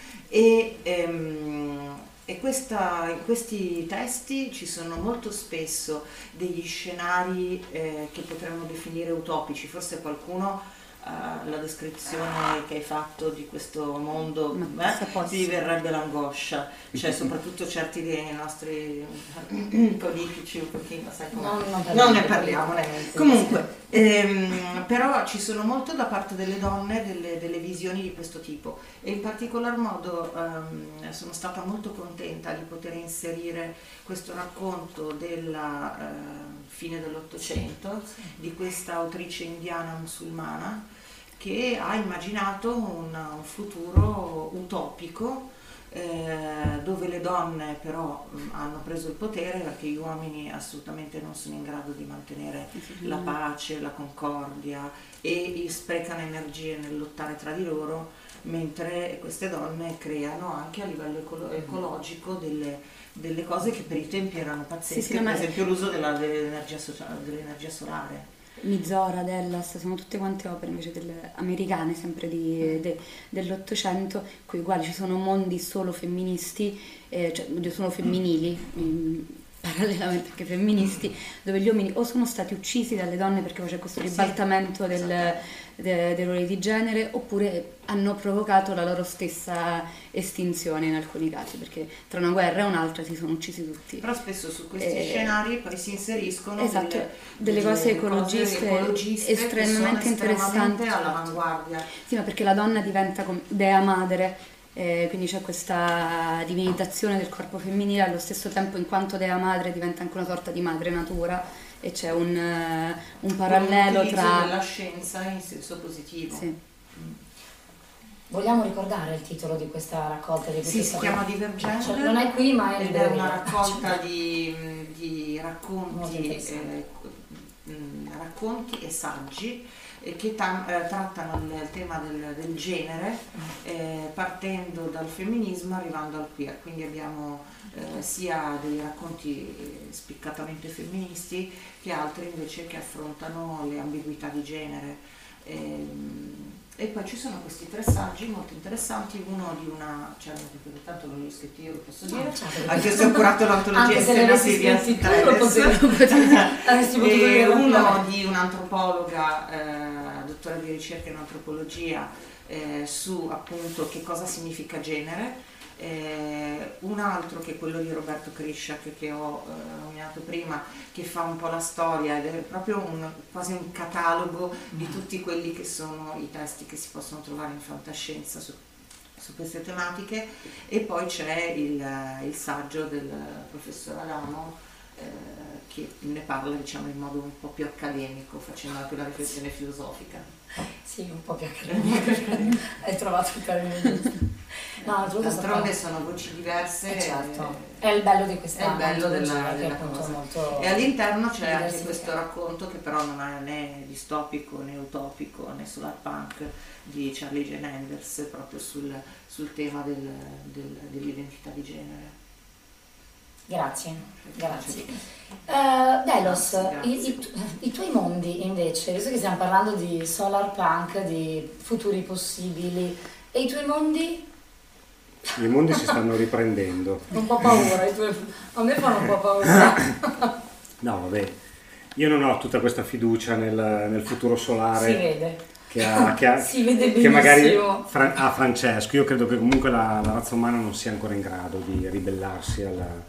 E, ehm, e questa- in questi testi ci sono molto spesso degli scenari eh, che potremmo definire utopici, forse qualcuno eh, la descrizione che hai fatto di questo mondo Ma se eh, posso. ti verrebbe l'angoscia, cioè soprattutto certi dei nostri politici un pochino, sai come... Non- non non ne parliamo. parliamo. ne- Comunque, ehm, però ci sono molto da parte delle donne delle, delle visioni di questo tipo, e in particolar modo ehm, sono stata molto contenta di poter inserire questo racconto della eh, fine dell'Ottocento di questa autrice indiana musulmana che ha immaginato un, un futuro utopico eh, dove le donne però mh, hanno preso il potere, perché gli uomini assolutamente non sono in grado di mantenere la pace, la concordia, e sprecano energie nel lottare tra di loro, mentre queste donne creano anche a livello ecolo- ecologico delle, delle cose che per i tempi erano pazzesche, Sì, sì, no, per ma- esempio l'uso della- dell'energia, socia- dell'energia solare. Mizora, Dellas, sono tutte quante opere invece delle americane, sempre di- de- dell'Ottocento, con i quali ci sono mondi solo femministi, eh, cioè oddio, solo femminili, mm, parallelamente anche femministi, dove gli uomini o sono stati uccisi dalle donne perché c'è questo ribaltamento del, de- dei ruoli di genere, oppure hanno provocato la loro stessa estinzione in alcuni casi, perché tra una guerra e un'altra si sono uccisi tutti. Però spesso su questi Eh, scenari poi si inseriscono esatto, delle, delle cose ecologiste ecologiste che estremamente sono estremamente interessanti. all'avanguardia. Sì, ma perché la donna diventa come dea madre Eh, quindi c'è questa divinizzazione del corpo femminile, allo stesso tempo in quanto dea madre diventa anche una sorta di madre natura, e c'è un, uh, un parallelo un tra... della scienza in senso positivo. Sì. Vogliamo ricordare il titolo di questa raccolta? Di Sì, si chiama Divergente, cioè, non è qui ma è ed è una raccolta di, di racconti, eh, racconti e saggi che tam, eh, trattano il tema del, del genere, eh, partendo dal femminismo arrivando al queer. Quindi abbiamo eh, sia dei racconti spiccatamente femministi che altri invece che affrontano le ambiguità di genere. Eh, e poi ci sono questi tre saggi molto interessanti, uno di una, cioè tanto non li ho scritti io, lo posso dire, no, certo, anche se ho curato l'antologia insieme a Silvia Streles, e uno di un'antropologa, eh, dottora di ricerca in antropologia, eh, su appunto che cosa significa genere, eh, un altro che è quello di Roberto Krisciak che, che ho eh, nominato prima, che fa un po' la storia ed è proprio un, quasi un catalogo di tutti quelli che sono i testi che si possono trovare in fantascienza su, su queste tematiche, e poi c'è il, il saggio del professor Adamo eh, che ne parla, diciamo, in modo un po' più accademico, facendo anche una riflessione filosofica. Sì, un po' più accademico. Hai trovato il termine giusto. No, d'altronde sono voci diverse. Eh, certo. È il bello di questa è il bello della, che della appunto cosa. Molto e all'interno c'è anche questo racconto che però non è né distopico né utopico né solar punk, di Charlie Jane Anders, proprio sul, sul tema del, del, dell'identità di genere. Grazie, grazie. Uh, Delos, grazie. I, i, i tuoi mondi invece, visto che stiamo parlando di solar punk, di futuri possibili, e i tuoi mondi? I mondi si stanno riprendendo. Un po' paura, i tuoi... a me fanno un po' paura. No, vabbè, io non ho tutta questa fiducia nel, nel futuro solare. Si vede. Che, ha, che, ha, si vede che magari Fra- ha Francesco. Io credo che comunque la, la razza umana non sia ancora in grado di ribellarsi alla...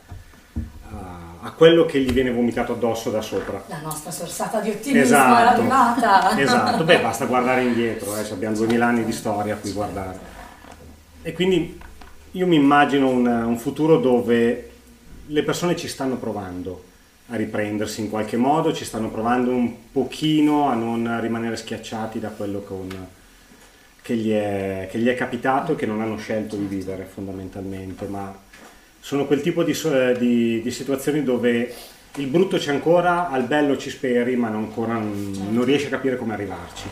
a quello che gli viene vomitato addosso da sopra. La nostra sorsata di ottimismo esatto, è arrivata. Esatto, beh, basta guardare indietro, eh, abbiamo duemila anni di storia a cui guardare. E quindi io mi immagino un, un futuro dove le persone ci stanno provando a riprendersi in qualche modo, ci stanno provando un pochino a non rimanere schiacciati da quello con, che, gli è, che gli è capitato e che non hanno scelto di vivere fondamentalmente, ma sono quel tipo di, di, di situazioni dove il brutto c'è ancora, al bello ci speri, ma non, ancora non, non riesci a capire come arrivarci.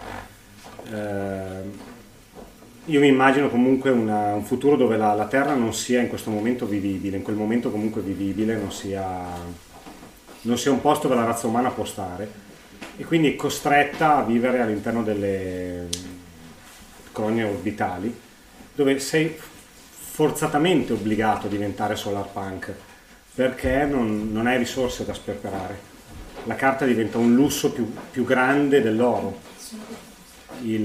Eh, io mi immagino comunque una, un futuro dove la, la Terra non sia in questo momento vivibile, in quel momento comunque vivibile, non sia, non sia un posto dove la razza umana può stare, e quindi è costretta a vivere all'interno delle colonie orbitali, dove sei forzatamente obbligato a diventare solar punk perché non, non hai risorse da sperperare. La carta diventa un lusso più, più grande dell'oro. Il,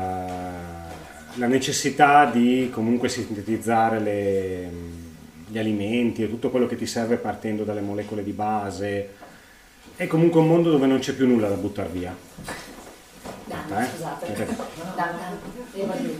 la necessità di comunque sintetizzare le, gli alimenti e tutto quello che ti serve partendo dalle molecole di base è comunque un mondo dove non c'è più nulla da buttare via. Dai, eh? Scusate. Dai, dai.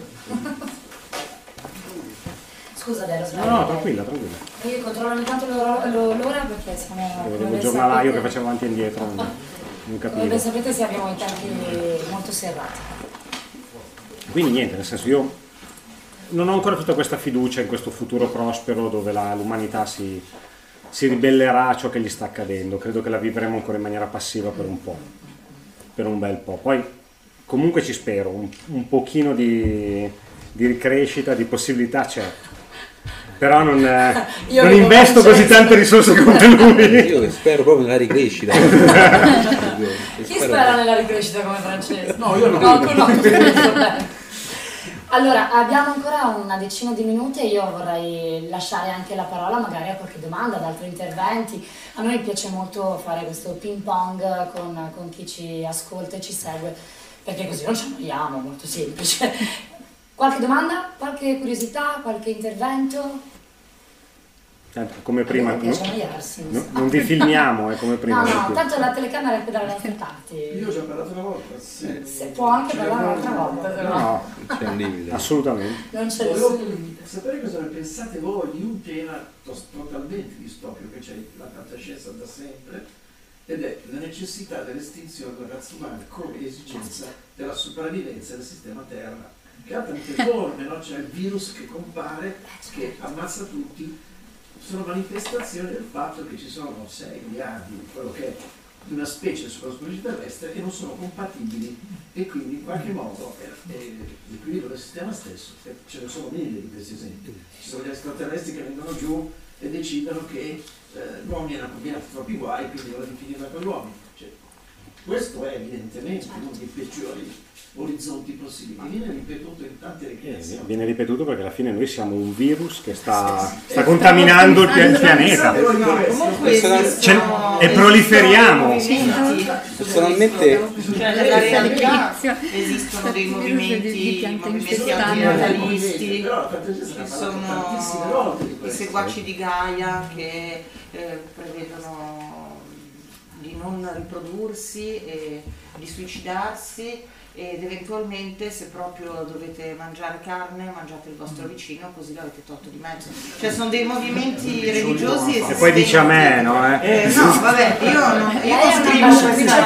Scusa Delos, no, no, tranquilla, tranquilla. Io controllo ogni tanto l'ora perché siamo... Vedevo il giornalaio che faceva avanti e indietro, non, non capivo. Come ben sapete sì, abbiamo i tempi molto serrati. Quindi niente, nel senso, io non ho ancora tutta questa fiducia in questo futuro prospero dove la, l'umanità si, si ribellerà a ciò che gli sta accadendo. Credo che la vivremo ancora in maniera passiva per un po', per un bel po'. Poi comunque ci spero, un, un pochino di, di ricrescita, di possibilità c'è. Però non, eh, non investo così tante risorse come lui. Io spero proprio nella ricrescita. Chi spera nella ricrescita come Francesco? No, io no. No, no, no. Allora, abbiamo ancora una decina di minuti e io vorrei lasciare anche la parola magari a qualche domanda, ad altri interventi. A noi piace molto fare questo ping pong con, con chi ci ascolta e ci segue, perché così non ci annoiamo, molto semplice. Qualche domanda? Qualche curiosità? Qualche intervento? Come prima, A me piace annoiarsi, no, non no, non vi filmiamo, è come prima. No, no, tanto la telecamera è qui dalle altre parti. Io ho già parlato una volta. Sì. Se può anche parlare un'altra volta, però. No, c'è un limite. Assolutamente. Non c'è Volevo nessun limite. sapere cosa ne pensate voi di un tema tos- totalmente distopico che c'è la fantascienza da sempre, ed è la necessità dell'estinzione della razza umana come esigenza della sopravvivenza del sistema Terra, che ha tante forme, no? C'è il virus che compare, che ammazza tutti, sono manifestazioni del fatto che ci sono sei miliardi di quello che è di una specie sulla superficie terrestre che non sono compatibili, e quindi in qualche modo è, è l'equilibrio del sistema stesso. Ce ne sono mille di questi esempi. Ci sono gli extraterrestri che vengono giù e decidono che eh, l'uomo viene combinato troppi guai, quindi ora di finire con gli uomini. Cioè, questo è evidentemente uno dei peggiori orizzonti possibili, viene ripetuto in tante richieste. Viene ripetuto perché alla fine noi siamo un virus che sta, sta contaminando il, il pianeta. Cioè, e proliferiamo. Personalmente Cioè, nella realtà esistono dei movimenti, movimenti ambientalisti, che sono i seguaci di Gaia che eh, prevedono di non riprodursi e di suicidarsi, ed eventualmente se proprio dovete mangiare carne mangiate il vostro vicino così l'avete tolto di mezzo. Cioè sono dei movimenti religiosi e poi dice a me, no? Eh? Eh, no, vabbè, io non io non scrivo questa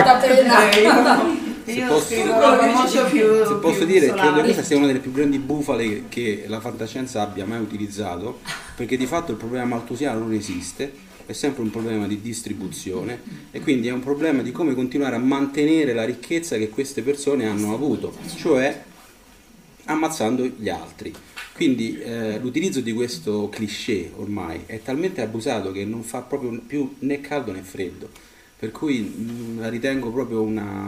roba. Se posso, molto più, se posso dire, credo che questa sia una delle più grandi bufale che la fantascienza abbia mai utilizzato, perché di fatto il problema maltusiano non esiste, è sempre un problema di distribuzione, e quindi è un problema di come continuare a mantenere la ricchezza che queste persone hanno avuto, cioè ammazzando gli altri. Quindi eh, l'utilizzo di questo cliché ormai è talmente abusato che non fa proprio più né caldo né freddo, per cui mh, la ritengo proprio una,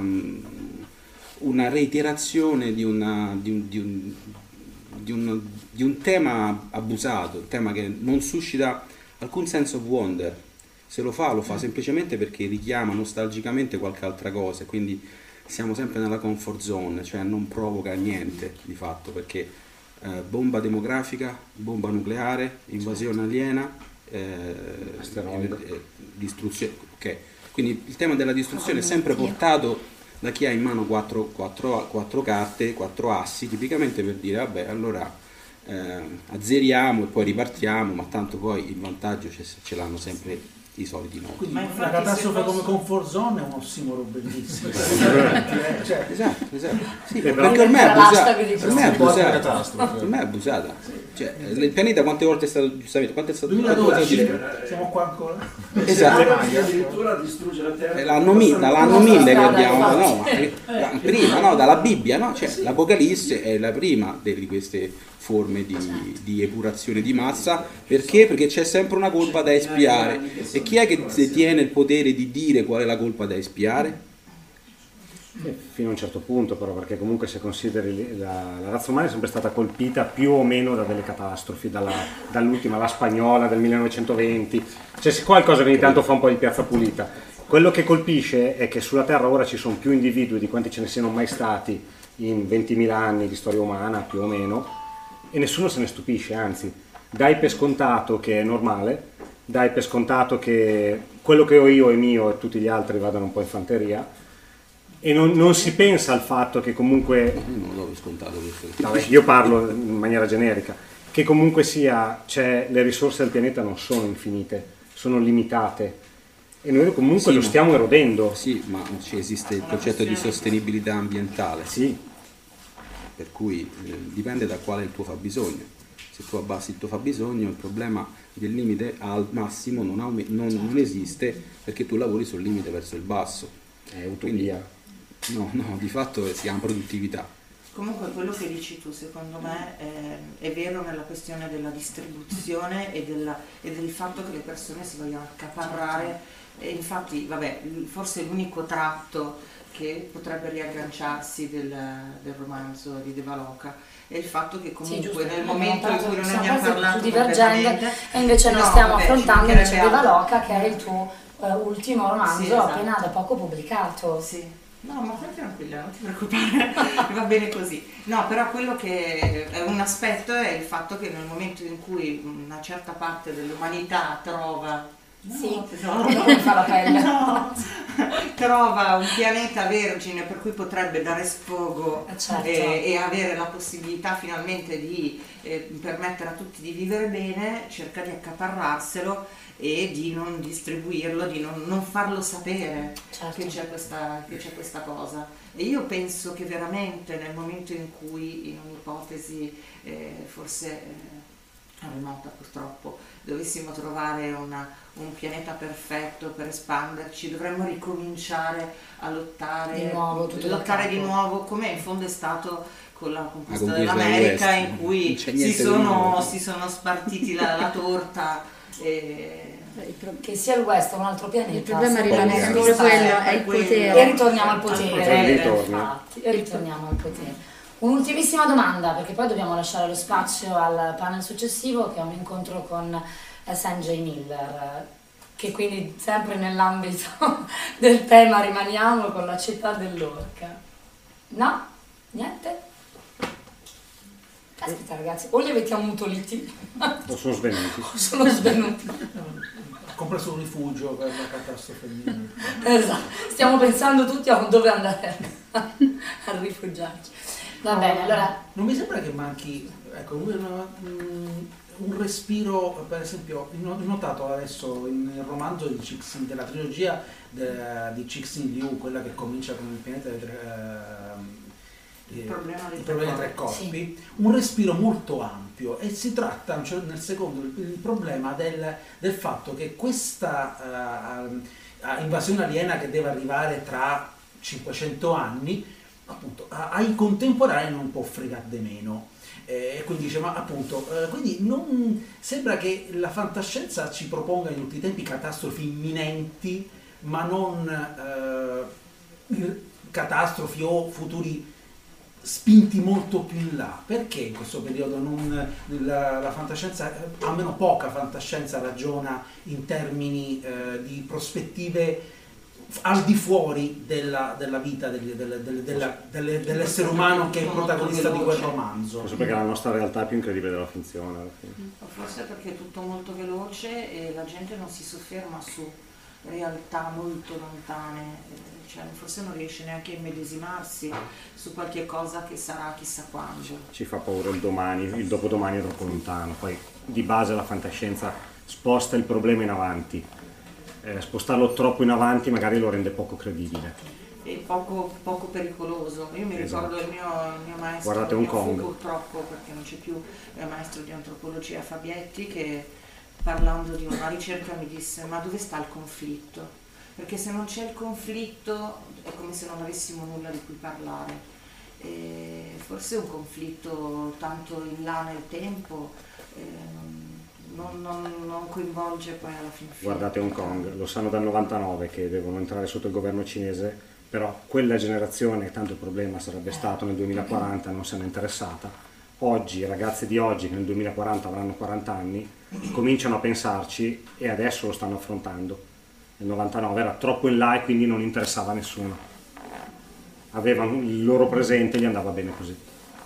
una reiterazione di, una, di, un, di, un, di, un, di un tema abusato, un tema che non suscita alcun sense of wonder. Se lo fa, lo fa semplicemente perché richiama nostalgicamente qualche altra cosa, quindi siamo sempre nella comfort zone, cioè non provoca niente di fatto, perché eh, bomba demografica, bomba nucleare, invasione aliena, eh, eh, distruzione, ok. Quindi il tema della distruzione è sempre portato da chi ha in mano quattro, quattro, quattro carte, quattro assi, tipicamente per dire vabbè, allora eh, azzeriamo e poi ripartiamo, ma tanto poi il vantaggio ce, ce l'hanno sempre i soliti no. Quindi la catastrofe come comfort zone è un ossimoro bellissimo. Cioè, esatto, esatto. Sì, perché ormai è abusata. Per me è abusata. Per me è abusata. Cioè, il pianeta quante volte è stato giustamente? Quante è stato? duemiladodici, siamo qua ancora. Esatto. Addirittura distrugge la terra. L'anno, dall'anno mille che abbiamo, no, prima, no, dalla Bibbia, no? Cioè, l'Apocalisse è la prima di queste forme di, di epurazione di massa. Perché? Perché c'è sempre una colpa da espiare. E chi è che detiene il potere di dire qual è la colpa da espiare? Eh, fino a un certo punto però, perché comunque se consideri la, la razza umana è sempre stata colpita più o meno da delle catastrofi, dalla, dall'ultima, la spagnola del millenovecentoventi, cioè se qualcosa che ogni tanto fa un po' di piazza pulita. Quello che colpisce è che sulla Terra ora ci sono più individui di quanti ce ne siano mai stati in ventimila anni di storia umana, più o meno, e nessuno se ne stupisce, anzi dai per scontato che è normale, dai per scontato che quello che ho io è mio e tutti gli altri vadano un po' in fanteria, e non, non si pensa al fatto che comunque, non l'ho scontato questo. Vabbè, io parlo in maniera generica, che comunque sia, cioè, le risorse del pianeta non sono infinite, sono limitate, e noi comunque sì, lo stiamo ma, erodendo. Sì, ma esiste il concetto di sostenibilità ambientale, sì. Per cui eh, dipende da quale è il tuo fabbisogno. Se tu abbassi il tuo fabbisogno, il problema del limite al massimo non, aume- non, non esiste, perché tu lavori sul limite verso il basso. È utopia. No, no, di fatto si chiama produttività. Comunque quello che dici tu secondo me è, è vero nella questione della distribuzione e, della, e del fatto che le persone si vogliono accaparrare, e infatti vabbè, forse l'unico tratto che potrebbe riagganciarsi del, del romanzo di Devaloka è il fatto che comunque sì, nel momento in cui non ne abbiamo parlato divergente, e invece noi no, stiamo vabbè, affrontando invece Devaloka, che è il tuo uh, ultimo romanzo, sì, esatto. appena da poco pubblicato. Sì. No, ma stai tranquilla, non ti preoccupare, va bene così. No, però quello che è un aspetto è il fatto che nel momento in cui una certa parte dell'umanità trova No, sì, no, non fa la pelle. No, trova un pianeta vergine per cui potrebbe dare sfogo eh certo. e, e avere la possibilità finalmente di eh, permettere a tutti di vivere bene, cerca di accaparrarselo e di non distribuirlo, di non, non farlo sapere certo. che, c'è questa, che c'è questa cosa. E io penso che veramente nel momento in cui, in un'ipotesi eh, forse eh, remota purtroppo, dovessimo trovare una, un pianeta perfetto per espanderci, dovremmo ricominciare a lottare di nuovo, tutto lottare di nuovo, come in fondo è stato con la conquista dell'America, in cui si sono, si sono spartiti la, la torta e... che sia il West o un altro pianeta, il problema rimane sempre quello, è il potere, e ritorniamo al potere, infatti, e ritorniamo al potere. Un'ultimissima domanda, perché poi dobbiamo lasciare lo spazio al panel successivo, che è un incontro con Sanjay Miller, che quindi sempre nell'ambito del tema rimaniamo con la città dell'orca. No? Niente? Aspetta ragazzi, o li avete ammutoliti o sono svenuti. o sono svenuti. Ha compreso un rifugio per la catastrofe di... Esatto, stiamo pensando tutti a dove andare a, a rifugiarci. Va no, bene, allora... Non mi sembra che manchi, ecco, un, un respiro, per esempio, ho notato adesso nel romanzo di Cixin, della trilogia de, di Cixin Liu, quella che comincia con il pianeta dei tre, eh, il problema dei tre, tre corpi, sì. Un respiro molto ampio, e si tratta, cioè, nel secondo, il, il problema del, del fatto che questa uh, invasione aliena che deve arrivare tra cinquecento anni, appunto, ai contemporanei non può fregare di meno. E eh, quindi dice, ma appunto, eh, quindi non sembra che la fantascienza ci proponga in tutti i tempi catastrofi imminenti, ma non eh, catastrofi o futuri spinti molto più in là. Perché in questo periodo non, la, la fantascienza, almeno poca fantascienza, ragiona in termini eh, di prospettive al di fuori della, della vita del, del, del, della, delle, dell'essere umano che è il protagonista di quel romanzo? Forse perché la nostra realtà è più incredibile della finzione alla fine. Forse perché è tutto molto veloce e la gente non si sofferma su realtà molto lontane, cioè forse non riesce neanche a immedesimarsi su qualche cosa che sarà chissà quando. Ci fa paura il domani, il dopodomani è troppo lontano, poi di base la fantascienza sposta il problema in avanti. Eh, spostarlo troppo in avanti magari lo rende poco credibile e poco, poco pericoloso. Io mi esatto. ricordo il mio, il mio maestro, guardate il un mio Kong, fu purtroppo perché non c'è più, il maestro di antropologia Fabietti, che parlando di una ricerca mi disse: ma dove sta il conflitto? Perché se non c'è il conflitto è come se non avessimo nulla di cui parlare. E forse un conflitto tanto in là nel tempo eh, Non, non, non coinvolge poi alla fin fine. Guardate Hong Kong, lo sanno dal novantanove che devono entrare sotto il governo cinese, però quella generazione, tanto il problema sarebbe stato nel duemilaquaranta, non se n'è interessata. Oggi, i ragazzi di oggi che nel duemilaquaranta avranno quaranta anni, cominciano a pensarci e adesso lo stanno affrontando. Nel novantanove era troppo in là e quindi non interessava a nessuno. Avevano il loro presente e gli andava bene così.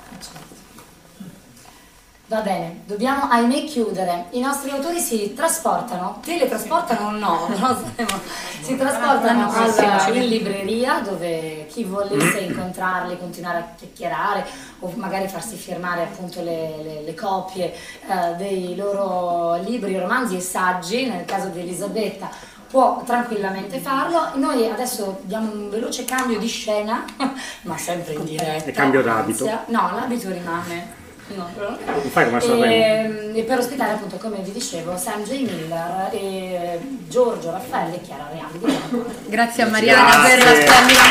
Va bene, dobbiamo ahimè chiudere. I nostri autori si trasportano, teletrasportano o no, no si trasportano al, in libreria, dove chi volesse incontrarli, continuare a chiacchierare o magari farsi firmare appunto le, le, le copie eh, dei loro libri, romanzi e saggi, nel caso di Elisabetta può tranquillamente farlo. Noi adesso diamo un veloce cambio di scena, ma sempre in diretta. E cambio d'abito? No, l'abito rimane. No, però... e, e per ospitare appunto, come vi dicevo, Sanjay Miller e Giorgio Raffaelli e Chiara Reali. Grazie a Mariana Grazie. per la splendida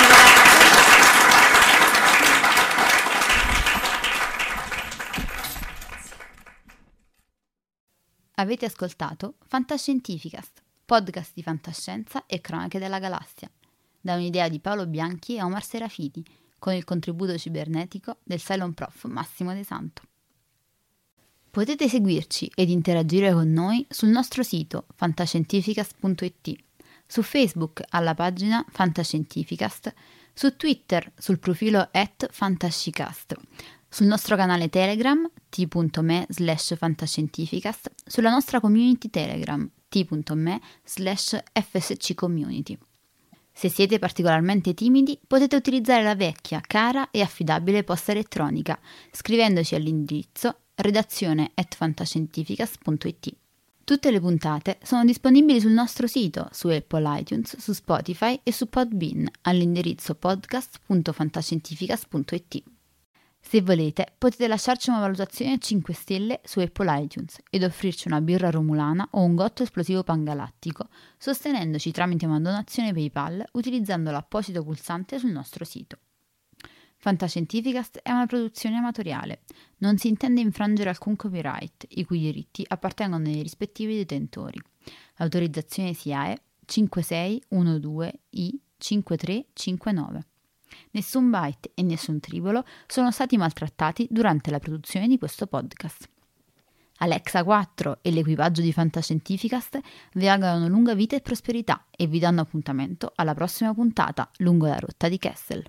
Avete ascoltato Fantascientificast, podcast di fantascienza e cronache della galassia, da un'idea di Paolo Bianchi e Omar Serafiti, con il contributo cibernetico del Cylon Prof Massimo De Santo. Potete seguirci ed interagire con noi sul nostro sito fantascientificast punto it, su Facebook alla pagina Fantascientificast, su Twitter sul profilo at fantascicast, sul nostro canale Telegram t.me slash fantascientificast, sulla nostra community Telegram t.me slash fsccommunity. Se siete particolarmente timidi, potete utilizzare la vecchia, cara e affidabile posta elettronica, scrivendoci all'indirizzo redazione at fantascientificast punto it. Tutte le puntate sono disponibili sul nostro sito, su Apple iTunes, su Spotify e su Podbean, all'indirizzo podcast punto fantascientificast punto it. Se volete, potete lasciarci una valutazione a cinque stelle su Apple iTunes ed offrirci una birra romulana o un gotto esplosivo pangalattico, sostenendoci tramite una donazione PayPal utilizzando l'apposito pulsante sul nostro sito. Fantascientificast è una produzione amatoriale. Non si intende infrangere alcun copyright, i cui diritti appartengono ai rispettivi detentori. L'autorizzazione S I A E cinque sei uno due I cinque tre cinque nove. Nessun byte e nessun tribolo sono stati maltrattati durante la produzione di questo podcast. Alexa quattro e l'equipaggio di Fantascientificast vi augurano lunga vita e prosperità e vi danno appuntamento alla prossima puntata lungo la rotta di Kessel.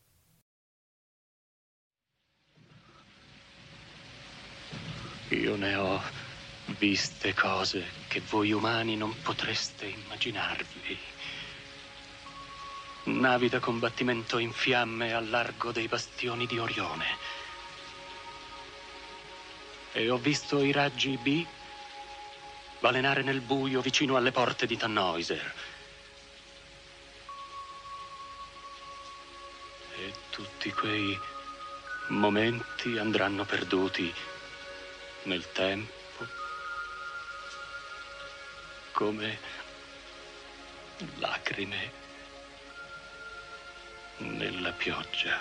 Io ne ho viste cose che voi umani non potreste immaginarvi. Navi da combattimento in fiamme al largo dei bastioni di Orione. E ho visto i raggi B balenare nel buio vicino alle porte di Tannhäuser. E tutti quei momenti andranno perduti nel tempo, come lacrime nella pioggia.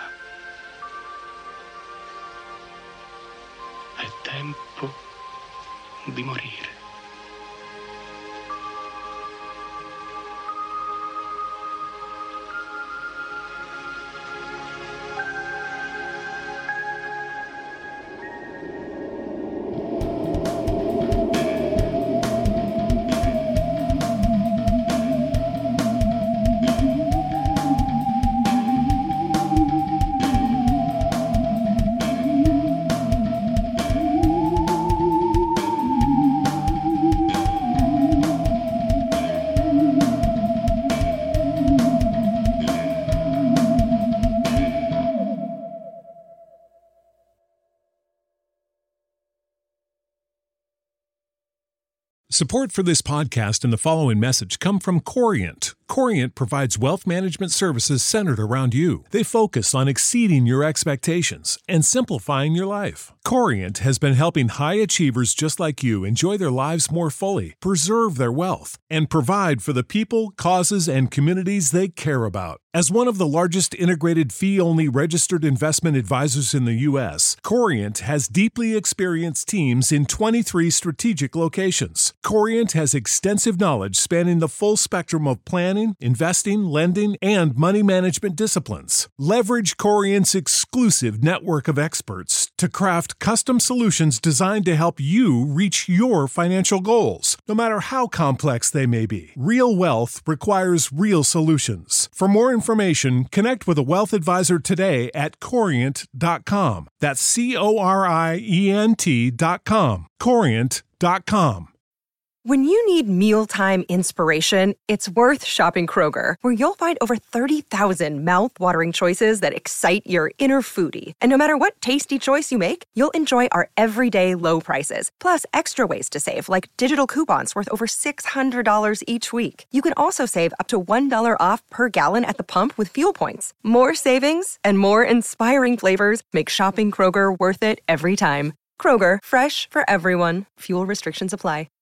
È tempo di morire. Support for this podcast and the following message come from Corient. Corient provides wealth management services centered around you. They focus on exceeding your expectations and simplifying your life. Corient has been helping high achievers just like you enjoy their lives more fully, preserve their wealth, and provide for the people, causes, and communities they care about. As one of the largest integrated fee-only registered investment advisors in the U S, Corient has deeply experienced teams in twenty-three strategic locations. Corient has extensive knowledge spanning the full spectrum of planning, investing, lending, and money management disciplines. Leverage Corient's exclusive network of experts to craft custom solutions designed to help you reach your financial goals, no matter how complex they may be. Real wealth requires real solutions. For more information, connect with a wealth advisor today at corient dot com. That's C O R I E N T dot com. corient dot com. When you need mealtime inspiration, it's worth shopping Kroger, where you'll find over thirty thousand mouth-watering choices that excite your inner foodie. And no matter what tasty choice you make, you'll enjoy our everyday low prices, plus extra ways to save, like digital coupons worth over six hundred dollars each week. You can also save up to one dollar off per gallon at the pump with fuel points. More savings and more inspiring flavors make shopping Kroger worth it every time. Kroger, fresh for everyone. Fuel restrictions apply.